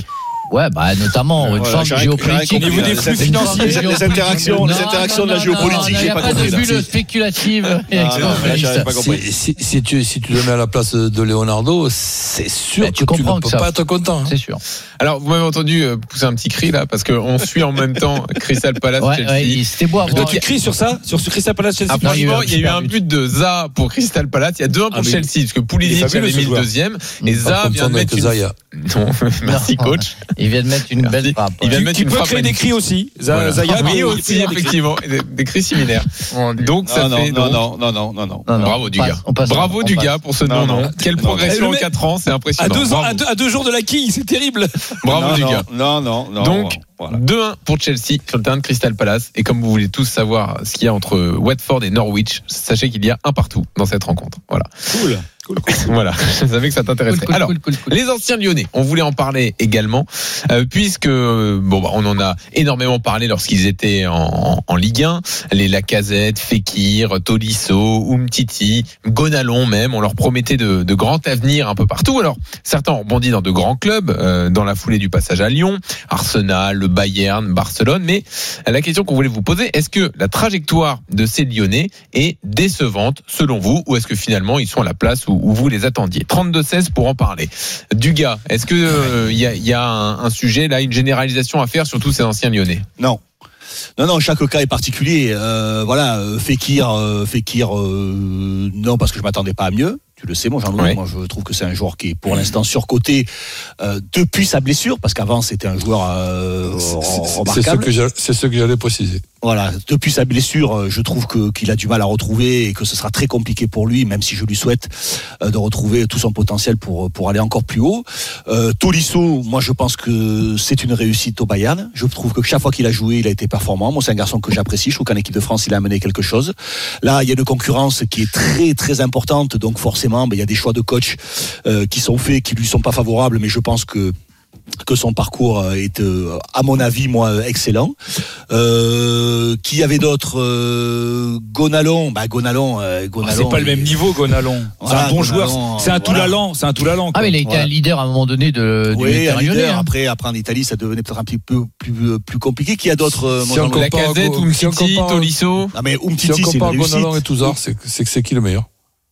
Ouais, bah notamment une Voilà, forme j'ai rien- géopolitique. j'ai rien compris, Au niveau des là. flux Les- financiers, les, les interactions, les Non, interactions de la non, géopolitique, non, j'ai non, pas il n'y a compris. pas de là. bulle spéculative. Ah, non, là, j'avais pas compris. Si, si, si tu, si tu le mets à la place de Leonardo, c'est sûr Bah, tu que tu comprends ne que peux ça- pas être content. hein. C'est sûr. Alors, vous m'avez entendu euh, pousser un petit cri là, parce qu'on suit en même temps Crystal Palace Ouais, Chelsea. ouais, c'était beau à Toi, voir. tu cries sur ça, sur ce Crystal Palace Chelsea. Ah, Non, il y a eu franchement, un il y a eu super un but. but de Zaha pour Crystal Palace. Il y a deux un pour Ah, mais Chelsea, parce que il est Pulisic fabuleux, avait ce mis le joueur. deuxième. Et Pas Zaha vient de confondre mettre avec une... Zaya. Non, merci Non. coach. Il vient de mettre une belle frappe. Il vient de Tu, mettre tu une peux frappe créer des magnifique. cris aussi. Za- Voilà. Zaya, Oui, tu- aussi, tu peux créer des cris. effectivement. Des, des cris similaires. Donc, ça Non, fait. non, donc- non, non, non, non, non. Non, non, Bravo on du passe, gars. on passe, Bravo on du passe. gars pour ce Non, non-nom. non. Quelle Non. progression Eh, en le mec- quatre ans, c'est À impressionnant. deux, ans, Bravo. à, deux, à deux jours de la quille, c'est terrible. Bravo non, du non, gars. Non, non, non. Donc, voilà. deux un pour Chelsea sur le terrain de Crystal Palace. Et comme vous voulez tous savoir ce qu'il y a entre Watford et Norwich, sachez qu'il y a un partout dans cette rencontre. Voilà. Cool. Cool, cool. Voilà. Je savais que ça t'intéresserait. Cool, cool, Alors, cool, cool, cool. les anciens Lyonnais, on voulait en parler également, euh, puisque euh, bon, bah, on en a énormément parlé lorsqu'ils étaient en, en, en Ligue un. Les Lacazette, Fekir, Tolisso, Umtiti, Gonalon même. On leur promettait de, de grands avenirs un peu partout. Alors, certains ont rebondi dans de grands clubs euh, dans la foulée du passage à Lyon, Arsenal, le Bayern, Barcelone. Mais la question qu'on voulait vous poser, est-ce que la trajectoire de ces Lyonnais est décevante selon vous, ou est-ce que finalement ils sont à la place où, où vous les attendiez? Trente-deux seize pour en parler. Dugas, est-ce que il euh, y a, y a un, un sujet là, une généralisation à faire sur tous ces anciens Lyonnais? Non. Non, non, chaque cas est particulier. Euh, voilà, euh, Fekir, euh, Fekir, euh, non, parce que je m'attendais pas à mieux. Tu le sais, moi, Jean-Louis, Ouais. moi, je trouve que c'est un joueur qui est pour l'instant surcoté euh, depuis sa blessure, parce qu'avant, c'était un joueur euh, C'est- c'est- C'est ce remarquable. que j'a- c'est ce que j'allais préciser. Voilà, depuis sa blessure, euh, je trouve que qu'il a du mal à retrouver et que ce sera très compliqué pour lui, même si je lui souhaite euh, de retrouver tout son potentiel pour pour aller encore plus haut. Euh, Tolisso, moi je pense que c'est une réussite au Bayern. Je trouve que chaque fois qu'il a joué, il a été performant. Moi, c'est un garçon que j'apprécie. Je trouve qu'en équipe de France, il a amené quelque chose. Là, il y a une concurrence qui est très très importante, donc forcément, ben, il y a des choix de coach euh, qui sont faits, qui lui sont pas favorables, mais je pense que que son parcours est, euh, à mon avis, moi, excellent. Euh, qui y avait d'autres euh, Gonalon, bah Gonalon, euh, Ah, Gonalon. c'est pas le il- même niveau, Gonalon. C'est Voilà, un bon Gonalon, joueur. C'est un voilà. Toulalan. C'est un Toulalan. Ah, quoi. mais il a été Voilà. un leader à un moment donné de, du Oui, un Méditerranée. leader. hein. Après, après en Italie, ça devenait peut-être un petit peu plus plus plus compliqué. Qui y a d'autres euh, Si mon on Jean-Louis compare- Lacazette, si on Umtiti, compare- Tolisso. Ah mais Si on Umtiti, c'est une compare réussite. Gonalon et Touzard, c'est c'est que c'est qui le meilleur?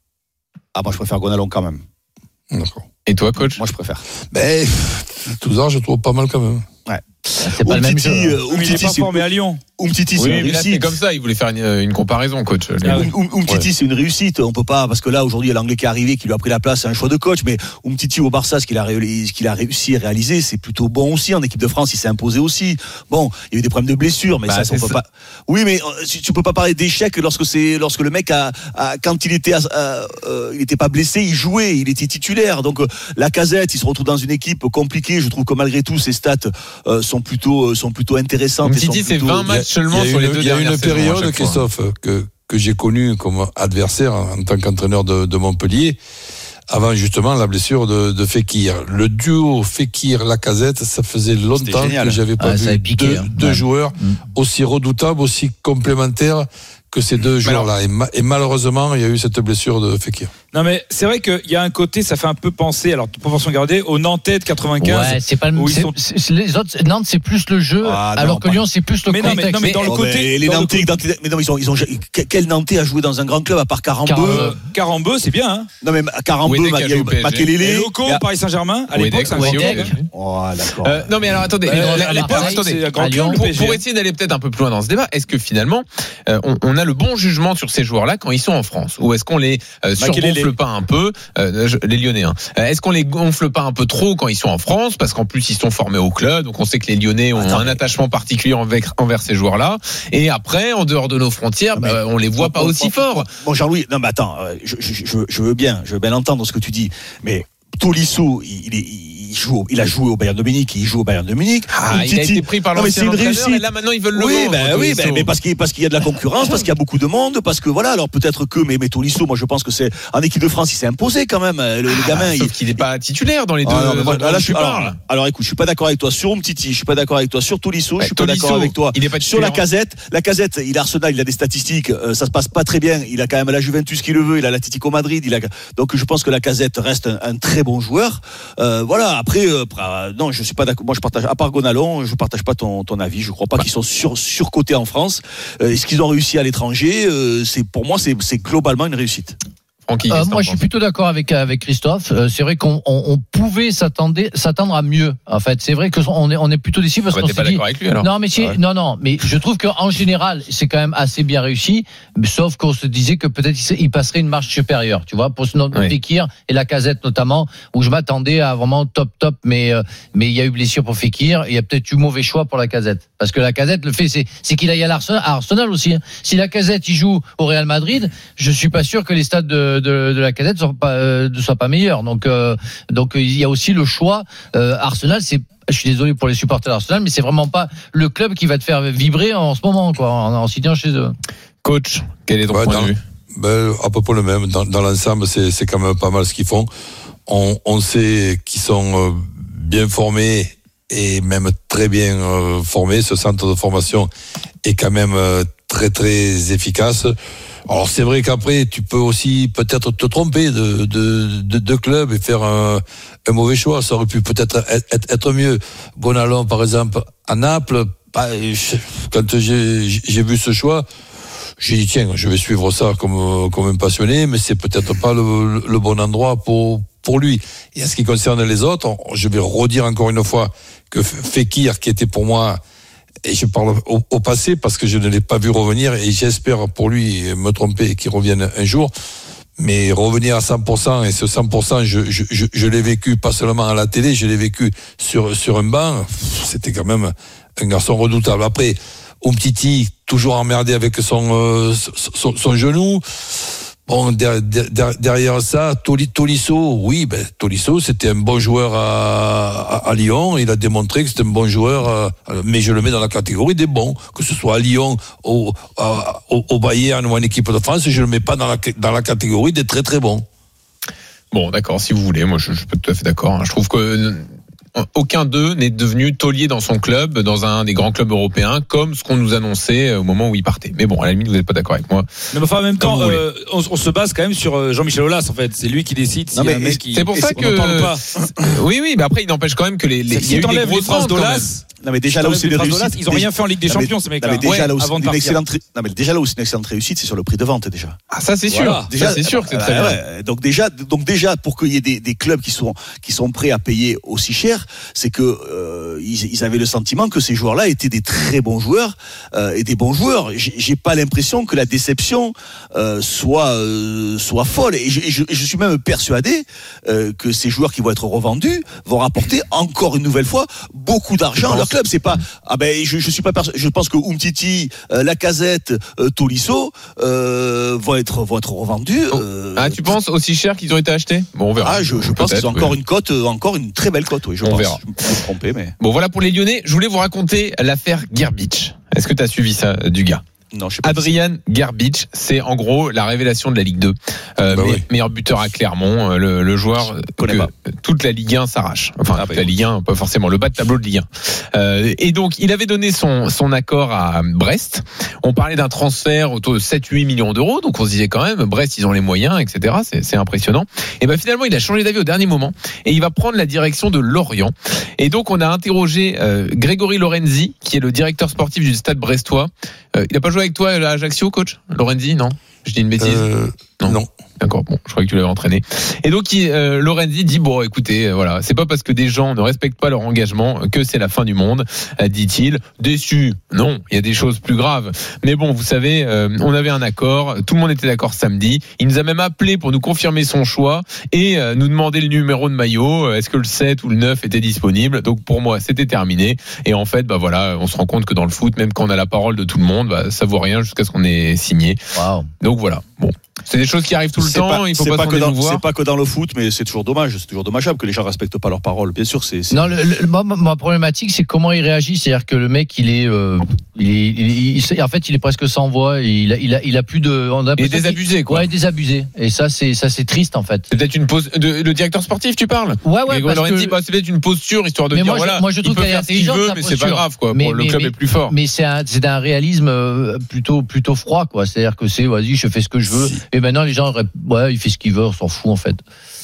Ah moi je préfère Gonalon quand même. D'accord. Et toi, coach? Moi je préfère. Ben, pff, Touzard, je trouve pas mal quand même. C'est pas le même Umtiti, jeu. euh, Mais il est Umtiti, pas c'est formé à Lyon. Umtiti, c'est Oui, une mais là, c'est réussite. comme ça. Il voulait faire une, une comparaison, coach. Les- Ah oui. Um- Um- Umtiti, c'est une réussite. On peut pas, parce que là, aujourd'hui, il y a l'anglais qui est arrivé, qui lui a pris la place, c'est un choix de coach. Mais Umtiti au Barça, ce qu'il a, réalisé, ce qu'il a réussi à réaliser, c'est plutôt bon aussi. En équipe de France, il s'est imposé aussi. Bon, il y a eu des problèmes de blessures, mais Bah, ça, c'est on peut ça. pas. Oui, mais euh, tu tu peux pas parler d'échec lorsque c'est, lorsque le mec a, a- quand il était, à- à- euh, il était pas blessé, il jouait, il était titulaire. Donc, euh, Lacazette, il se retrouve dans une équipe compliquée. Je trouve que malgré tout, ses stats euh, sont plutôt, euh, sont plutôt intéressantes. et sont Umtiti, c'est plutôt- vingt matchs seulement Il y a sur les une- deux Il y a dernières une saisons, à période, chaque fois. Christophe, que, que j'ai connue comme adversaire en tant qu'entraîneur de, de Montpellier, avant justement la blessure de, de Fekir. Le duo Fekir-Lacazette, ça faisait longtemps génial. que j'avais pas Ah, ça vu avait piqué, deux, hein. deux Ouais. joueurs Mm. aussi redoutables, aussi complémentaires que ces deux joueurs-là. Et, ma- et malheureusement, il y a eu cette blessure de Fekir. Non, mais c'est vrai qu'il y a un côté, ça fait un peu penser, alors, proportion gardée, aux Nantais de quatre-vingt-quinze. Ouais, c'est pas le où ils c'est- sont- c'est- c'est- les autres Nantes c'est plus le jeu Ah, non, alors que pas- Lyon c'est plus le Mais non, mais- contexte. non, mais dans le Oh, côté- mais les dans le Nantais, côté- Nantais- mais non, ils ont, ils ont, quel Nantais a joué dans un grand club à part Carambeu? Carambeu. Carambeu, c'est bien, hein. Non mais Carambeu, Wedek il a y a joué eu au P S G. Makelele. Et Loco, il y a- Paris Saint-Germain, à l'époque, Wedek c'est un aussi, grand Wedek. club. Oh, d'accord. Euh, non mais alors attendez, Ouais, la- à la- l'époque, attendez, c'est un grand à club, Lyon, le pour, P S G. pour essayer d'aller peut-être un peu plus loin dans ce débat, est-ce que finalement euh, on, on a le bon jugement sur ces joueurs-là quand ils sont en France, ou est-ce qu'on les euh, Makelele. surgonfle pas un peu, euh, je- les Lyonnais, hein. Euh, est-ce qu'on les gonfle pas un peu trop quand ils sont en France, parce qu'en plus ils sont formés au club, donc on sait que les Lyonnais ont Attends, un mais- attachement particulier envers, envers ces joueurs-là, et après en dehors de nos frontières, Non, mais- bah, on les voit pas Bon, aussi bon, forts. Bon, Jean-Louis, non mais attends, euh, je, je, je, je veux bien, je veux bien entendre ce que tu dis, mais Tolisso, il, il, est- il joue, au- il a joué au Bayern de Munich, il joue au Bayern de Munich. Ah, il a Umtiti- été pris par Non, mais l'ancien c'est une entraîneur, réussite. et là maintenant ils veulent le Oui, vendre. ben oui, Tolisso. ben, mais parce qu'il parce qu'il y a de la concurrence, parce qu'il y a beaucoup de monde, parce que voilà. Alors peut-être que, mais, mais Tolisso, moi je pense que c'est en équipe de France, il s'est imposé quand même. Le, le Ah, gamin, il, sauf qu'il n'est pas titulaire dans les deux. Ah, non, mais moi, endroits là, où je suis, tu alors, parles. alors, écoute, je suis pas d'accord avec toi sur Umtiti, je suis pas d'accord avec toi sur Tolisso, je suis pas Tolisso, d'accord avec toi il est pas sur la titulaire. casette. La casette, il a Arsenal, il a des statistiques, euh, ça se passe pas très bien. Il a quand même la Juventus qui le veut, il a l'Atlético Madrid, il a donc je pense que la casette reste un, un très bon joueur. Euh, voilà. voilà. Après, euh, non, je suis pas d'accord. Moi, je partage. À part Gonalon, je partage pas ton, ton avis. Je crois pas ouais. qu'ils sont sur, surcotés en France. Euh, est-ce qu'ils ont réussi à l'étranger euh, C'est pour moi, c'est, c'est globalement une réussite. Francky, euh, moi, je suis plutôt d'accord avec avec Christophe. Euh, c'est vrai qu'on on, on pouvait s'attendre s'attendre à mieux. En fait, c'est vrai que on est on est plutôt déçus parce ah bah, qu'on s'est pas dit. D'accord avec lui, alors. Non, mais si, ah ouais. non, non. Mais je trouve qu'en général, c'est quand même assez bien réussi. Sauf qu'on se disait que peut-être il passerait une marche supérieure. Tu vois, pour notre oui. Fekir et la Casette notamment, où je m'attendais à vraiment top top. Mais euh, mais il y a eu blessure pour Fekir. Il y a peut-être eu mauvais choix pour la Casette. Parce que la Casette, le fait, c'est c'est qu'il aille à l'Arsenal, à Arsenal aussi. Hein. Si la Casette il joue au Real Madrid, je suis pas sûr que les stades de de, de la Casette ne pas, euh, soit pas meilleur. Donc, euh, donc il y a aussi le choix. Euh, Arsenal, c'est, je suis désolé pour les supporters d'Arsenal, mais c'est vraiment pas le club qui va te faire vibrer en ce moment, quoi, en, en signant chez eux. Coach, quel est ton ouais, point dans, de vue? Ben, à peu près le même. Dans, dans l'ensemble, c'est, c'est quand même pas mal ce qu'ils font. On, on sait qu'ils sont bien formés et même très bien euh, formés. Ce centre de formation est quand même euh, très très efficace. Alors c'est vrai qu'après tu peux aussi peut-être te tromper de de de, de club et faire un, un mauvais choix. Ça aurait pu peut-être être, être mieux. Gonalon par exemple à Naples, bah, quand j'ai j'ai vu ce choix, j'ai dit tiens, je vais suivre ça comme comme un passionné, mais c'est peut-être pas le, le bon endroit pour pour lui. Et en ce qui concerne les autres, je vais redire encore une fois que Fekir, qui était pour moi, et je parle au, au passé parce que je ne l'ai pas vu revenir et j'espère pour lui me tromper qu'il revienne un jour, mais revenir à cent pour cent, et ce cent pour cent je, je, je, je l'ai vécu pas seulement à la télé, je l'ai vécu sur, sur un banc. C'était quand même un garçon redoutable. Après, Umtiti, toujours emmerdé avec son, euh, son, son genou. Bon, der, der, derrière ça, Tolisso, oui, ben Tolisso, c'était un bon joueur à, à, à Lyon. Il a démontré que c'était un bon joueur, euh, mais je le mets dans la catégorie des bons, que ce soit à Lyon, au, à, au, au Bayern ou en équipe de France. Je le mets pas dans la dans la catégorie des très très bons. Bon, d'accord, si vous voulez, moi je, je suis tout à fait d'accord. Je trouve que aucun d'eux n'est devenu taulier dans son club, dans un des grands clubs européens, comme ce qu'on nous annonçait au moment où il partait. Mais bon, à la limite, vous n'êtes pas d'accord avec moi. Mais enfin, en même temps, euh, on, on se base quand même sur Jean-Michel Aulas, en fait. C'est lui qui décide. Si non, mais un mec qui, c'est pour ça que. Pas. Oui, oui, mais après, il n'empêche quand même que les. les si tu enlèves les phrases d'Aulas. Non mais déjà là où c'est une réussite, ils ont rien fait en Ligue des Champions ces mecs-là. Déjà là où c'est une excellente, non mais déjà là où c'est une excellente réussite, c'est sur le prix de vente déjà. Ah ça c'est sûr, voilà. déjà, ça c'est sûr que c'est très bien. Ouais. Donc déjà, donc déjà pour qu'il y ait des, des clubs qui sont qui sont prêts à payer aussi cher, c'est que euh, ils, ils avaient le sentiment que ces joueurs-là étaient des très bons joueurs euh, et des bons joueurs. J'ai, j'ai pas l'impression que la déception euh, soit euh, soit folle et je, je, je suis même persuadé euh, que ces joueurs qui vont être revendus vont rapporter encore une nouvelle fois beaucoup d'argent à leur club. C'est pas ah ben je je suis pas perso- je pense que Umtiti, euh, Lacazette, euh, Tolisso euh, vont être vont être revendus. Euh, ah tu penses aussi cher qu'ils ont été achetés? Bon on verra. Ah je, je pense qu'ils ont encore oui. une cote, encore une très belle cote. Oui, je on pense. Verra. Je me suis trompé mais. Bon voilà pour les Lyonnais. Je voulais vous raconter l'affaire Gerbic. Est-ce que tu as suivi ça du gars? Non, je sais pas. Adrian Gerbic, c'est en gros la révélation de la Ligue deux. Euh, bah me, oui. Meilleur buteur à Clermont, le, le joueur que pas. toute la Ligue un s'arrache. Enfin, ah, toute bah, la Ligue un, pas forcément le bas de tableau de Ligue un. Euh, et donc, il avait donné son, son accord à Brest. On parlait d'un transfert autour de sept huit millions d'euros. Donc, on se disait quand même, Brest, ils ont les moyens, et cetera. C'est, c'est impressionnant. Et ben finalement, il a changé d'avis au dernier moment. Et il va prendre la direction de Lorient. Et donc, on a interrogé euh, Grégory Lorenzi, qui est le directeur sportif du Stade brestois. Euh, il n'a pas joué avec toi à Ajaccio, coach Lorenzi, non? Je dis une bêtise. Euh, non. non. D'accord, bon, je croyais que tu l'avais entraîné. Et donc, il, euh, Lorenzi dit, bon, écoutez, euh, voilà, c'est pas parce que des gens ne respectent pas leur engagement que c'est la fin du monde, euh, dit-il. Déçu, non, il y a des choses plus graves. Mais bon, vous savez, euh, on avait un accord, tout le monde était d'accord samedi. Il nous a même appelé pour nous confirmer son choix et euh, nous demander le numéro de maillot. Est-ce que le sept ou le neuf était disponible? Donc, pour moi, c'était terminé. Et en fait, bah voilà, on se rend compte que dans le foot, même quand on a la parole de tout le monde, bah, ça vaut rien jusqu'à ce qu'on ait signé. Wow. Donc voilà, bon. C'est des choses qui arrivent tout le c'est temps. Pas, il faut c'est pas, pas s'en que dans, émouvoir. c'est pas que dans le foot, mais c'est toujours dommage. C'est toujours dommageable que les gens respectent pas leur parole. Bien sûr, c'est. c'est... Non, le, le, ma, ma problématique, c'est comment il réagit. C'est-à-dire que le mec, il est, euh, il est, il, il, en fait, il est presque sans voix. Il a, il a, il a plus de. On a il est désabusé, quoi. Ouais, désabusé. Et ça, c'est, ça, c'est triste, en fait. C'est peut-être une pose. De, le directeur sportif, tu parles. Ouais, ouais. Parce que... dit, bah, c'est peut-être une posture histoire de mais dire moi, voilà. Je, moi, je trouve il peut faire ce qu'il veut, mais c'est pas grave, quoi. Mais, bon, mais, le club mais, est plus fort. Mais c'est un, c'est un réalisme plutôt, plutôt froid, quoi. C'est-à-dire que c'est, vas-y, je fais ce que je veux. Et maintenant, les gens, ouais, il fait ce qu'il veut, on s'en fout, en fait.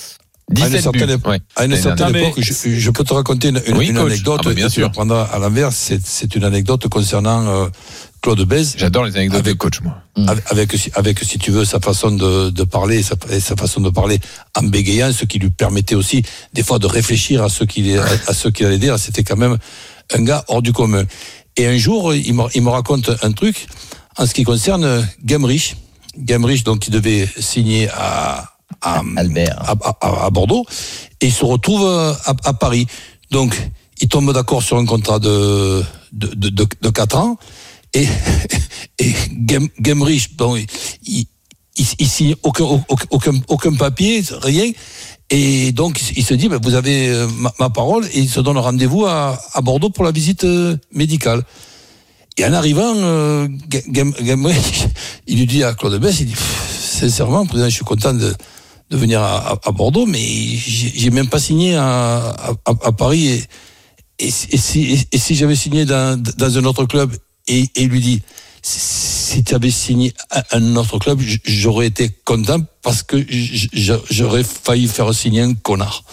À une dix-sept buts. certaine, Ouais. à une L'année certaine dernière. époque, je, je peux te raconter une, une, Oui, une coach. anecdote. Ah bah, bien et tu sûr. la prendras à l'envers. C'est, c'est une anecdote concernant euh, Claude Bèze. J'adore les anecdotes Avec- de coach, moi. Avec, avec, si- avec, si tu veux, sa façon de, de parler, sa, et sa façon de parler en bégayant, ce qui lui permettait aussi, des fois, de réfléchir à ce qu'il, à, à ce qu'il allait dire. C'était quand même un gars hors du commun. Et un jour, il me, il me raconte un truc en ce qui concerne Gamrich. Gamrich, donc, qui devait signer à, à, Albert. à, à, à Bordeaux, et il se retrouve à, à Paris. Donc, il tombe d'accord sur un contrat de, de, de, de, de quatre ans, et, et Gem- Gemrich, bon, il, il, il, il signe aucun, aucun, aucun, aucun papier, rien, et donc il se dit, ben, vous avez euh, ma, ma parole, et il se donne rendez-vous à, à Bordeaux pour la visite euh, médicale. Et en arrivant, euh, Gem- Gemrich, il lui dit à Claude Besse, il dit, sincèrement, président, je suis content de, de venir à, à, à Bordeaux, mais j'ai, j'ai même pas signé à, à, à Paris, et, et, et si, et, et si j'avais signé dans, dans un autre club, et, et il lui dit, si tu avais signé à un autre club, j'aurais été content parce que j'aurais failli faire signer un connard.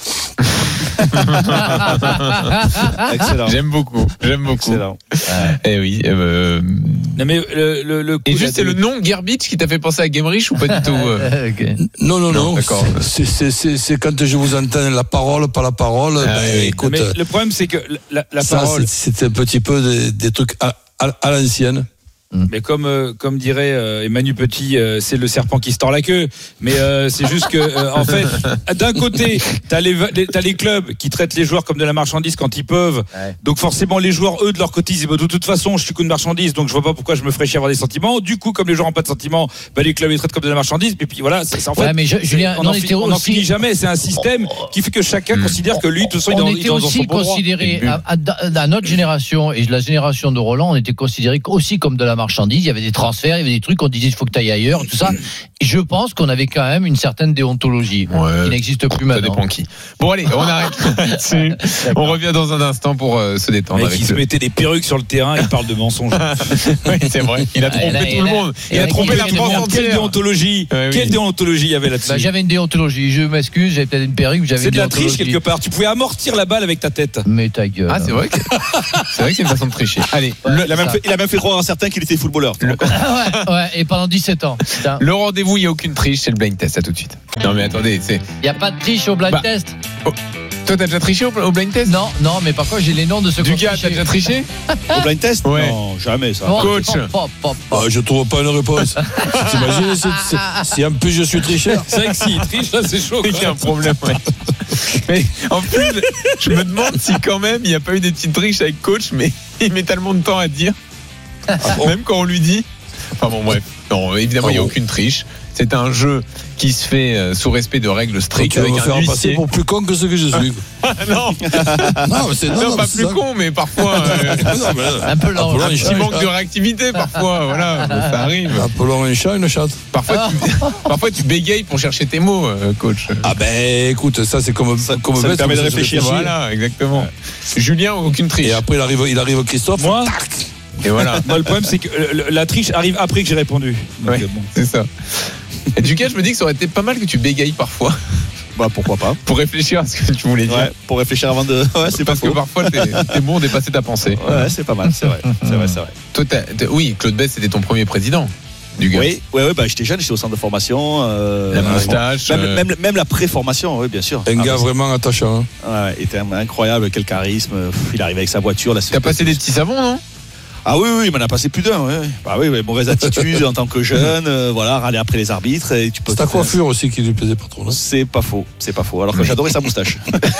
Excellent. J'aime beaucoup. J'aime beaucoup. Excellent. Et oui. Euh... Non mais le, le, le Et juste, c'est le nom Gerbich qui t'a fait penser à Gemrich ou pas du tout euh... okay. Non, non, non. non d'accord. C'est, c'est, c'est, c'est quand je vous entends la parole, pas la parole. Ah, ben, oui. Écoute, mais le problème, c'est que la, la ça, parole. C'est, c'est un petit peu des, des trucs à, à, à l'ancienne. Mais comme euh, comme dirait euh, Emmanuel Petit, euh, c'est le serpent qui se tord la queue. Mais euh, c'est juste que euh, en fait, d'un côté, t'as les, les t'as les clubs qui traitent les joueurs comme de la marchandise quand ils peuvent. Ouais. Donc forcément, les joueurs, eux, de leur côté, ils disent bah, de toute façon, je suis qu'une marchandise, donc je vois pas pourquoi je me ferais chier avoir des sentiments. Du coup, comme les joueurs ont pas de sentiments, bah, les clubs les traitent comme de la marchandise. Et puis voilà, c'est, c'est en fait. Ouais, mais je, Julien, on non, n'en on fi- était on n'en aussi- finit jamais. C'est un système qui fait que chacun Mmh. considère que lui, de toute façon, il est on dans, était il est dans aussi son bon droit. considéré à, à, à notre génération et la génération de Roland, on était considéré aussi comme de la marchandise. Il y avait des transferts, il y avait des trucs, on disait il faut que tu ailles ailleurs, tout ça. Et je pense qu'on avait quand même une certaine déontologie Ouais. qui n'existe plus Ça maintenant. dépend qui. Bon allez, on arrête là-dessus. On revient dans un instant pour euh, se détendre. Mec, avec il se le- mettait des perruques sur le terrain, il parle de mensonges. Oui, c'est vrai. Il a Ah, trompé et là, tout et le là, monde. et Il a là, trompé il la y a des France gens- Quelle entière. déontologie Ouais, oui. Quelle déontologie il y avait là-dessus Bah, j'avais une déontologie, je m'excuse, j'avais peut-être une perruque, j'avais C'est une de la triche déontologie. quelque part. Tu pouvais amortir la balle avec ta tête. Mais ta gueule. Ah, c'est vrai que c'est vrai que c'est une façon de tricher. Allez, Le- il, a même ça. fait, il a même fait croire à certains qu'il était footballeur. ouais, ouais, et pendant dix-sept ans. Putain. le rendez-vous, il n'y a aucune triche, c'est le blind test. À tout de suite. Non mais attendez, c'est. Il n'y a pas de triche au blind Bah, test. Toi, t'as déjà triché au, au blind test? Non, non, mais par contre, j'ai les noms de ceux qui ont Du gars, t'as triché. déjà triché? Au blind test Ouais. Non, jamais ça. Oh, Coach. oh, oh, oh, oh. Bah, je trouve pas une réponse. T'imagines si, si, si en plus je suis tricheur. C'est vrai que s'il triche, là, c'est chaud. Il y a un problème, ouais. Mais en plus, je me demande si quand même il n'y a pas eu des petites triches avec coach, mais il met tellement de temps à dire. Même quand on lui dit. Enfin bon, bref. Non, évidemment, il n'y a aucune triche. C'est un jeu qui se fait euh, sous respect de règles strictes Tu vas avec me un faire huissier. passer pour plus con que ce que je suis. non, Non, mais c'est non, non, non, pas c'est plus ça. con, mais parfois euh, Non, mais là, Un peu lent. Appelons un un petit chat, manque un de chat. réactivité parfois. Voilà, ça arrive. Appelons un chat, une chatte. Parfois, tu, parfois tu bégayes pour chercher tes mots, euh, coach. Ah ben écoute, ça c'est comme Ça- comme ça me bête, permet de ça, je réfléchir. réfléchis. Voilà, exactement. Julien, aucune triche. Et après il arrive, il arrive Christophe. Moi, Et voilà, moi, le problème, c'est que euh, le- la triche arrive après que j'ai répondu. Donc, Ouais. euh, bon. c'est ça. Et du coup, je me dis que ça aurait été pas mal que tu bégayes parfois Bah pourquoi pas. pour réfléchir à ce que tu voulais dire. Ouais, pour réfléchir avant de. Ouais, c'est pas Parce que faux. parfois, t'es, t'es bon, on dépasser ta pensée. Ouais, c'est pas mal, c'est vrai. C'est vrai, c'est vrai. Toi, t'as- t'as- oui, Claude Besse, c'était ton premier président du gars. Oui, ouais, ouais, bah j'étais jeune, j'étais au centre de formation. Euh, La euh, moustache. Même, euh, même, même la préformation, oui, bien sûr. Un Ah, gars bah, vraiment attachant. Hein. ouais, il était incroyable, quel charisme. Pff, il arrivait avec sa voiture. Là, T'as passé des petits savons, non? Ah oui, oui, il m'en a passé plus d'un. Ouais. Bah oui, ouais, mauvaise attitude en tant que jeune, euh, voilà, râler après les arbitres. Et tu peux C'est ta coiffure aussi qui lui plaisait pas trop. Non C'est pas faux, c'est pas faux. Alors que j'adorais sa moustache.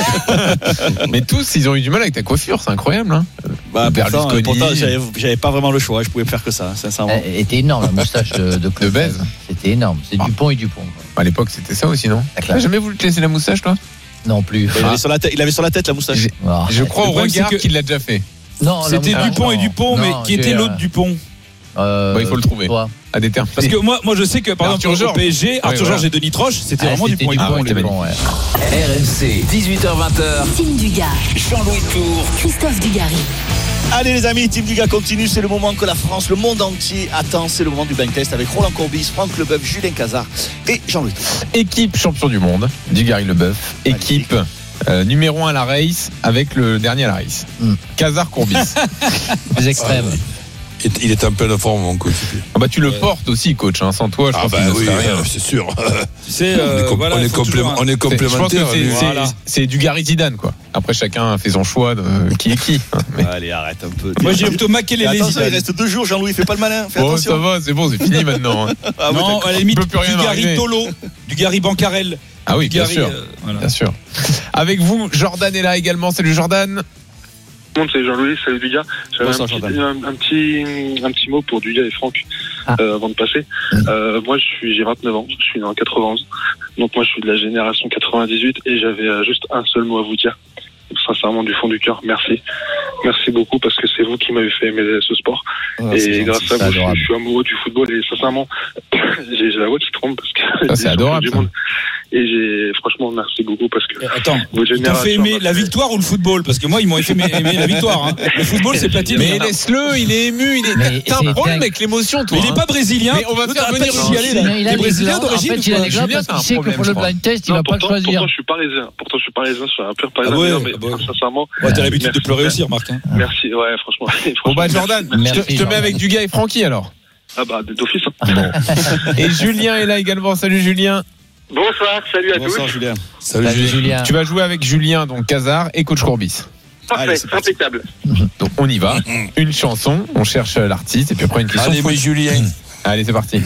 Mais tous, ils ont eu du mal avec ta coiffure, c'est incroyable. Hein. Bah, pourtant, Berlusconi. pourtant j'avais, j'avais pas vraiment le choix, je pouvais faire que ça, sincèrement. Elle était énorme, la moustache de, de Claude De Bèze. C'était énorme. C'est Ah. Dupont et Dupont. À l'époque, c'était ça aussi, non? La classe. T'as jamais voulu te laisser la moustache, toi? Non plus. Il avait, sur la tête, il avait sur la tête la moustache. J'ai- Ah. Je crois Le au problème, regard c'est que- qu'il l'a déjà fait. Non, la C'était moustache, Dupont et non. Dupont, mais Non, qui j'ai, était euh, l'autre Dupont? euh, Bah, il faut le trouver. toi. À déterminer. Parce que moi, moi, je sais que par Arthur exemple, au Georges. P S G, Arthur Ouais, Georges voilà. et Denis Troche, c'était Ah, vraiment c'était Dupont et Dupont. Dupont et les Dupont, ouais. R M C, dix-huit heures vingt. Signe du gars. Jean-Louis Tour. Christophe Dugarry. Allez les amis, Team Dugas continue, c'est le moment que la France, le monde entier attend, c'est le moment du blind test avec Roland Courbis, Franck Leboeuf, Julien Cazard et Jean-Louis Tour. Équipe champion du monde, Dugarry Leboeuf. Équipe euh, numéro un à la race avec le dernier à la race. Mm. Cazard Courbis. Les extrêmes. Ah, oui. Il est en pleine forme, mon coéquipier. Ah bah tu le portes aussi, coach. Hein. Sans toi, je ah pense bah qu'il ne oui, serait rien. C'est sûr. Tu sais, euh, on est, com- voilà, on est, complé- un... on est complémentaires. C'est, c'est, voilà. c'est, c'est Dugarry Zidane, quoi. Après, chacun fait son choix de qui est qui. Hein, mais... Allez, arrête un peu. Moi, j'ai plutôt Makelele. Attention, il reste deux jours. Jean-Louis, fais pas le malin. Fais oh, attention. Ça va, c'est bon, c'est fini maintenant. Hein. Ah, non, à la limite, Dugarry Tolo, Dugarry Bancarel. Ah oui, bien sûr, euh, voilà. bien sûr. Avec vous, Jordan est là également. Salut Jordan. C'est Jean-Louis, salut Dugas. J'avais Bonsoir, un, petit, un, un, petit, un petit mot pour Dugas et Franck ah. euh, avant de passer. Euh, moi, je suis, j'ai vingt-neuf ans, je suis né en quatre-vingt-onze. Donc moi, je suis de la génération quatre-vingt-dix-huit et j'avais euh, juste un seul mot à vous dire. Sincèrement, du fond du cœur, merci. Merci beaucoup parce que c'est vous qui m'avez fait aimer ce sport. Oh, et grâce gentil, à vous, je, je suis amoureux du football et sincèrement, j'ai, j'ai la voix qui trompe parce que ça, c'est adorable. Du monde. Et j'ai, franchement, merci beaucoup parce que. Attends, ils t'ont fait aimer la victoire ou le football? Parce que moi, ils m'ont fait aimer la victoire. Hein. Le football, c'est platine. Mais laisse-le, il est ému. Il est... Mais t'as un problème avec l'émotion, toi. Mais il n'est pas brésilien. Mais on va faire venir les Brésiliens d'origine. En fait, il a les gars parce qu'il sait que pour le blind test, il va pas le choisir. Pourtant, je suis parisien. Pourtant, je suis parisien. Je suis un pur parisien. Mais sincèrement. Ouais, t'as l'habitude de pleurer aussi, remarque. Merci, ouais, franchement. Bon, bah, Jordan, je te mets avec Dugas et Francky alors. Ah, bah, d'office. Bon. Et Julien est là également. Salut Julien. Bonsoir, salut à tous. Bonsoir Julien. Salut, salut Julien. Tu vas jouer avec Julien, donc Cazard et coach Courbis. Parfait, allez, impeccable. Donc on y va. Une chanson, on cherche l'artiste et puis après une question. Allez, mais Julien. Allez, c'est parti.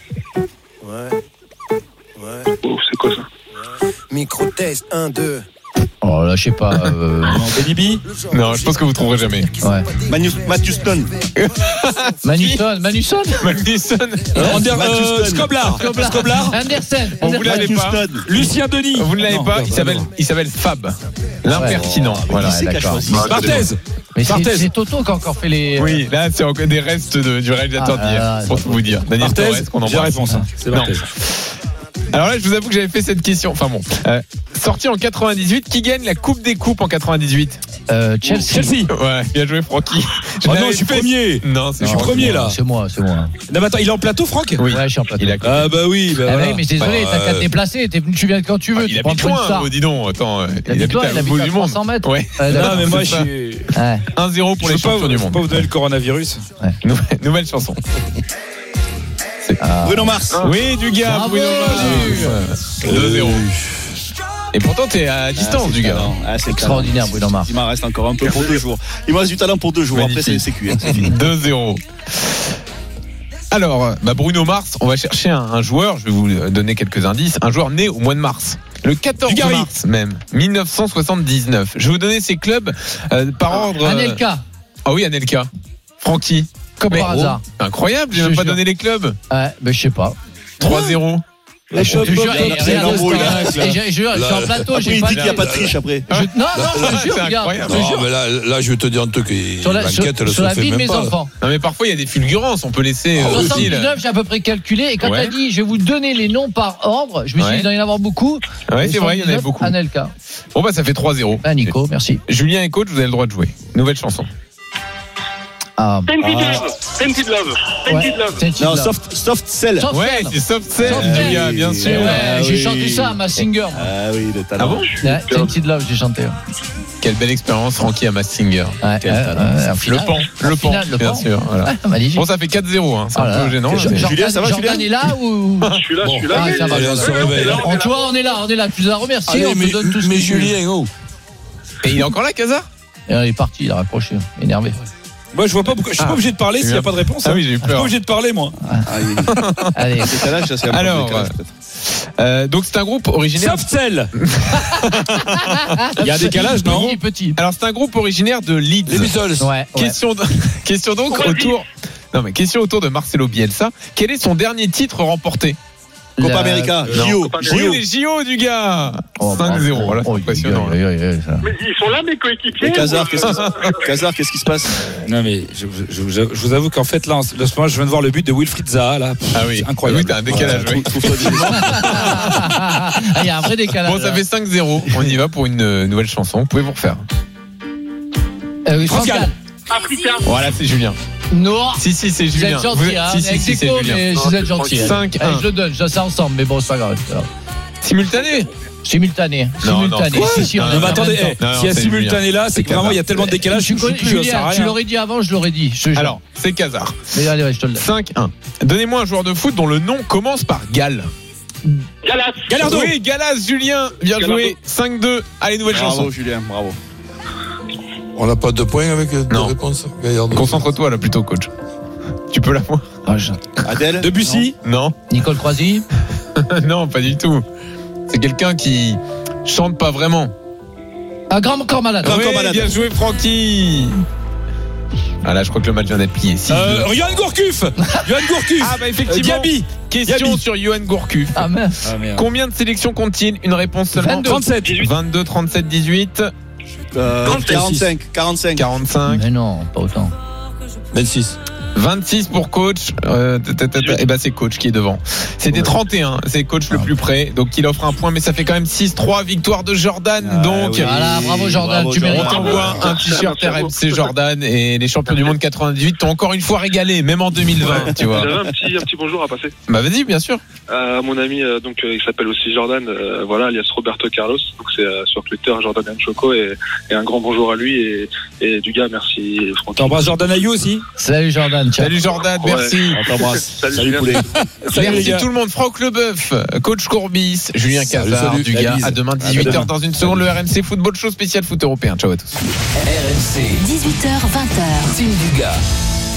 Ouais. Ouais. Oh, c'est quoi ça? Micro-test, un, deux. Oh là, je sais pas. Euh... Baby. Non, je pense que vous trouverez jamais. Ouais. Matthew Stone. Manusson, Manusson. Manusson. Ander, euh, Scoblar. Scoblar. Andersen. Bon, vous l'avez pas. Lucien Denis. Vous ne l'avez non, pas. non, il s'appelle, non. il s'appelle Fab. L'impertinent. Oh, voilà, d'accord. Barthez. Mais c'est, c'est Toto qui a encore fait les. Oui, là c'est encore des restes de, du réalisateur ah, d'hier. Ah, pour tout vous dire. Daniel Barthez, Torres, qu'on embrasse. j'ai la réponse. Hein. C'est Barthez. Alors là, je vous avoue que j'avais fait cette question. Enfin bon, euh, sorti en quatre-vingt-dix-huit, qui gagne la Coupe des Coupes en quatre-vingt-dix-huit? euh, Chelsea. Chelsea. Ouais, bien joué, Francky. Oh non, je suis premier. Non, c'est je suis premier là. C'est moi, c'est moi. Non, mais attends, il est en plateau, Franck? Oui, ouais, je suis en plateau. Ah bah oui. Bah ah voilà. oui, mais désolé, bah, t'as qu'à euh... te déplacer. T'es venu, tu viens quand tu veux. Ah, il habite loin, oh, dis donc. Attends, il, il habite loin, à bout du monde. trois cents mètres. Ouais. Euh, non, mais moi, je suis. Ouais. un zéro pour les champions du monde. Je peux pas vous donner le coronavirus. Ouais. Nouvelle, nouvelle chanson. Ah. Bruno Mars. Oui, du gars, bravo, Bruno Mars. deux zéro. Et pourtant, t'es à distance, ah, du gars. Ah, c'est extraordinaire, Bruno Mars. Il m'en reste encore un peu pour deux jours. Il me reste du talent pour deux jours. Magnifique. Après, c'est, c'est cuit. Hein, c'est fini. deux zéro. Alors, bah Bruno Mars, on va chercher un, un joueur, je vais vous donner quelques indices, un joueur né au mois de mars. Le quatorze mars même, dix-neuf cent soixante-dix-neuf. Je vais vous donner ses clubs euh, par ordre. Anelka. Ah oui, Anelka. Francky. Comme par hasard. Incroyable, j'ai même pas donné les clubs. Ouais, mais je sais pas. trois zéro. Je te jure, je suis en plateau, j'ai pas dit qu'il n'y a pas de triche après. Non, non, je te jure, regarde. Non, mais là, là, je vais te dire un truc. L'enquête, elle se fait même pas. Non, mais parfois, il y a des fulgurances, on peut laisser. soixante-dix-neuf, j'ai à peu près calculé. Et quand t'as dit, je vais vous donner les noms par ordre, je me suis dit, il doit y en avoir beaucoup. Ouais, c'est vrai, il y en avait beaucoup. Anelka. Bon, bah, ça fait trois zéro. Ah, Nico, merci. Julien et coach, vous avez le droit de jouer. Nouvelle chanson. Ah, Tainted Love, Tainted Love, Tainted Love. Non, soft, soft Cell. Soft ouais, Cell. c'est Soft Cell, Cell. Julien, bien sûr. Ouais, Ah, j'ai oui. chanté ça à ma singer. Ah oui, le talent. Ah bon? Ouais, Tainted Love, j'ai chanté. Quelle belle expérience, Francky à Mass Singer. Ouais, Quel euh, talent. euh, le final, pan, le pan, final, le bien pan. sûr. Voilà. Ah, magnifique. Bon, ça fait quatre zéro, hein. c'est Ah un là peu gênant. là. mais- Julien, ça va, Jordan Julien est là ou Je suis là, je suis là. Ah, ça va, Allez, on se réveille. On, tu vois, on est là, on est là. Tu nous as remercié, Allez, on mais, te donne tout ce mais que tu veux. Julien, oh. Et il est encore là, Casa? Et il est parti, il a raccroché, énervé. Moi, je vois pas pourquoi. Je suis Ah. pas obligé de parler s'il n'y a pas de réponse. Ah hein. oui, j'ai eu Je suis pas peur. obligé de parler, moi. Allez, Décalage, ça, c'est un peu Alors, décalage, peut-être. Euh, donc c'est un groupe originaire. Soft Cell. Il y a un décalage, non? petit, petit. Alors c'est un groupe originaire de Leeds. Les Beatles. Ouais, ouais. Question, de- question donc autour. Non mais question autour de Marcelo Bielsa. Quel est son dernier titre remporté? Copa La- América, Non. J O. Oui, les J O du gars. Oh, cinq zéro. Voilà, c'est oh, impressionnant. oui, oui, oui, ça. Mais ils sont là, mes coéquipiers. Et Cazard, ou- qu'est-ce qui se- Cazard, qu'est-ce qui se passe? Non, mais je, je, je, je vous avoue qu'en fait, là, en ce moment, je viens de voir le but de Wilfried Zaha, là. Ah oui, C'est incroyable. Oui, t'as un décalage. Ouais, oui. trouve- trouve-toi des- Ah, il y a un vrai décalage. Bon, ça fait cinq zéro. On y va pour une euh, nouvelle chanson. Vous pouvez vous refaire. Euh, oui, France France Gall. Gall. Africain. Voilà, c'est Julien. Non. Si, si, c'est Vous Julien. êtes gentil, hein. Si, si, Avec si, des c'est cons, Julien. mais vous êtes gentil. cinq Allez, un. je le donne, je sais ensemble, mais bon, c'est pas grave. Simultané. Simultané. Non, Simultané. non. Si, si, on Non, est Non, mais en attendez, même eh, temps. Non, s'il y a c'est simultané là, c'est que vraiment il y a tellement de décalage. Tu je suis connais- plus, ça sert à Julien, rien. tu l'aurais dit avant, je l'aurais dit. Je te jure. Alors, c'est Kazar. Mais allez, ouais, je te le donne. cinq un. Donnez-moi un joueur de foot dont le nom commence par Gal. Galas. Gallardo. Oui, Galas, Julien. Bien Gallardo. joué. cinq deux. Allez, nouvelle chanson. Bravo Julien, bravo. On n'a pas de points avec deux Non. réponses. Gaillardo. Concentre-toi là plutôt, coach. Tu peux l'avoir? Ah, je- Adèle. Debussy. Non. Nicole Croisy. Non, pas du tout. C'est quelqu'un qui chante pas vraiment. Un grand corps malade. Grand Oui, corps malade. bien joué, Francky. Ah là, je crois que le match vient d'être plié. six deux. Euh, Johan Gourcuff. Johan Gourcuff. Ah bah Euh, effectivement. Diaby. Question Diaby. sur Johan Gourcuff. Ah, merde. Ah merde. Combien de sélections compte-t-il? Une réponse seulement. vingt-deux. trente-sept. vingt-deux, trente-sept, dix-huit, Euh, quarante-cinq, quarante-cinq. quarante-cinq, Mais non, pas autant. vingt-six. vingt-six pour coach. Euh, et ben c'est coach qui est devant. C'était trente et un. C'est coach le plus près. Donc il offre un point, mais ça fait quand même six trois. Victoire de Jordan. Ah, donc oui. Voilà, bravo Jordan, Bravo, tu Jordan. mérites on t'envoie un t-shirt R M C Jordan et les champions du monde quatre-vingt-dix-huit t'ont encore une fois régalé, même en deux mille vingt, tu vois. J'avais un petit, un petit bonjour à passer. Bah vas-y, bien sûr. Euh, mon ami, euh, donc, euh, il s'appelle aussi Jordan, euh, voilà, alias Roberto Carlos. Donc c'est euh, sur Twitter, Jordan M. Choco, et, et un grand bonjour à lui et, et du gars, merci. Francky. T'embrasses Jordan Ayou aussi. Salut Jordan, ciao. Salut Jordan, Ouais. merci. On t'embrasse. Salut, Salut Julien. poulet. Salut, les Merci gars. tout le monde. Franck Leboeuf, coach Courbis, Julien Salut, Cazard, salut. Dugas. La bise. À demain, À dix-huit heures demain. dans une seconde. Le R M C Football Show spécial foot européen. Ciao à tous. R M C dix-huit heures vingt. Team Dugas.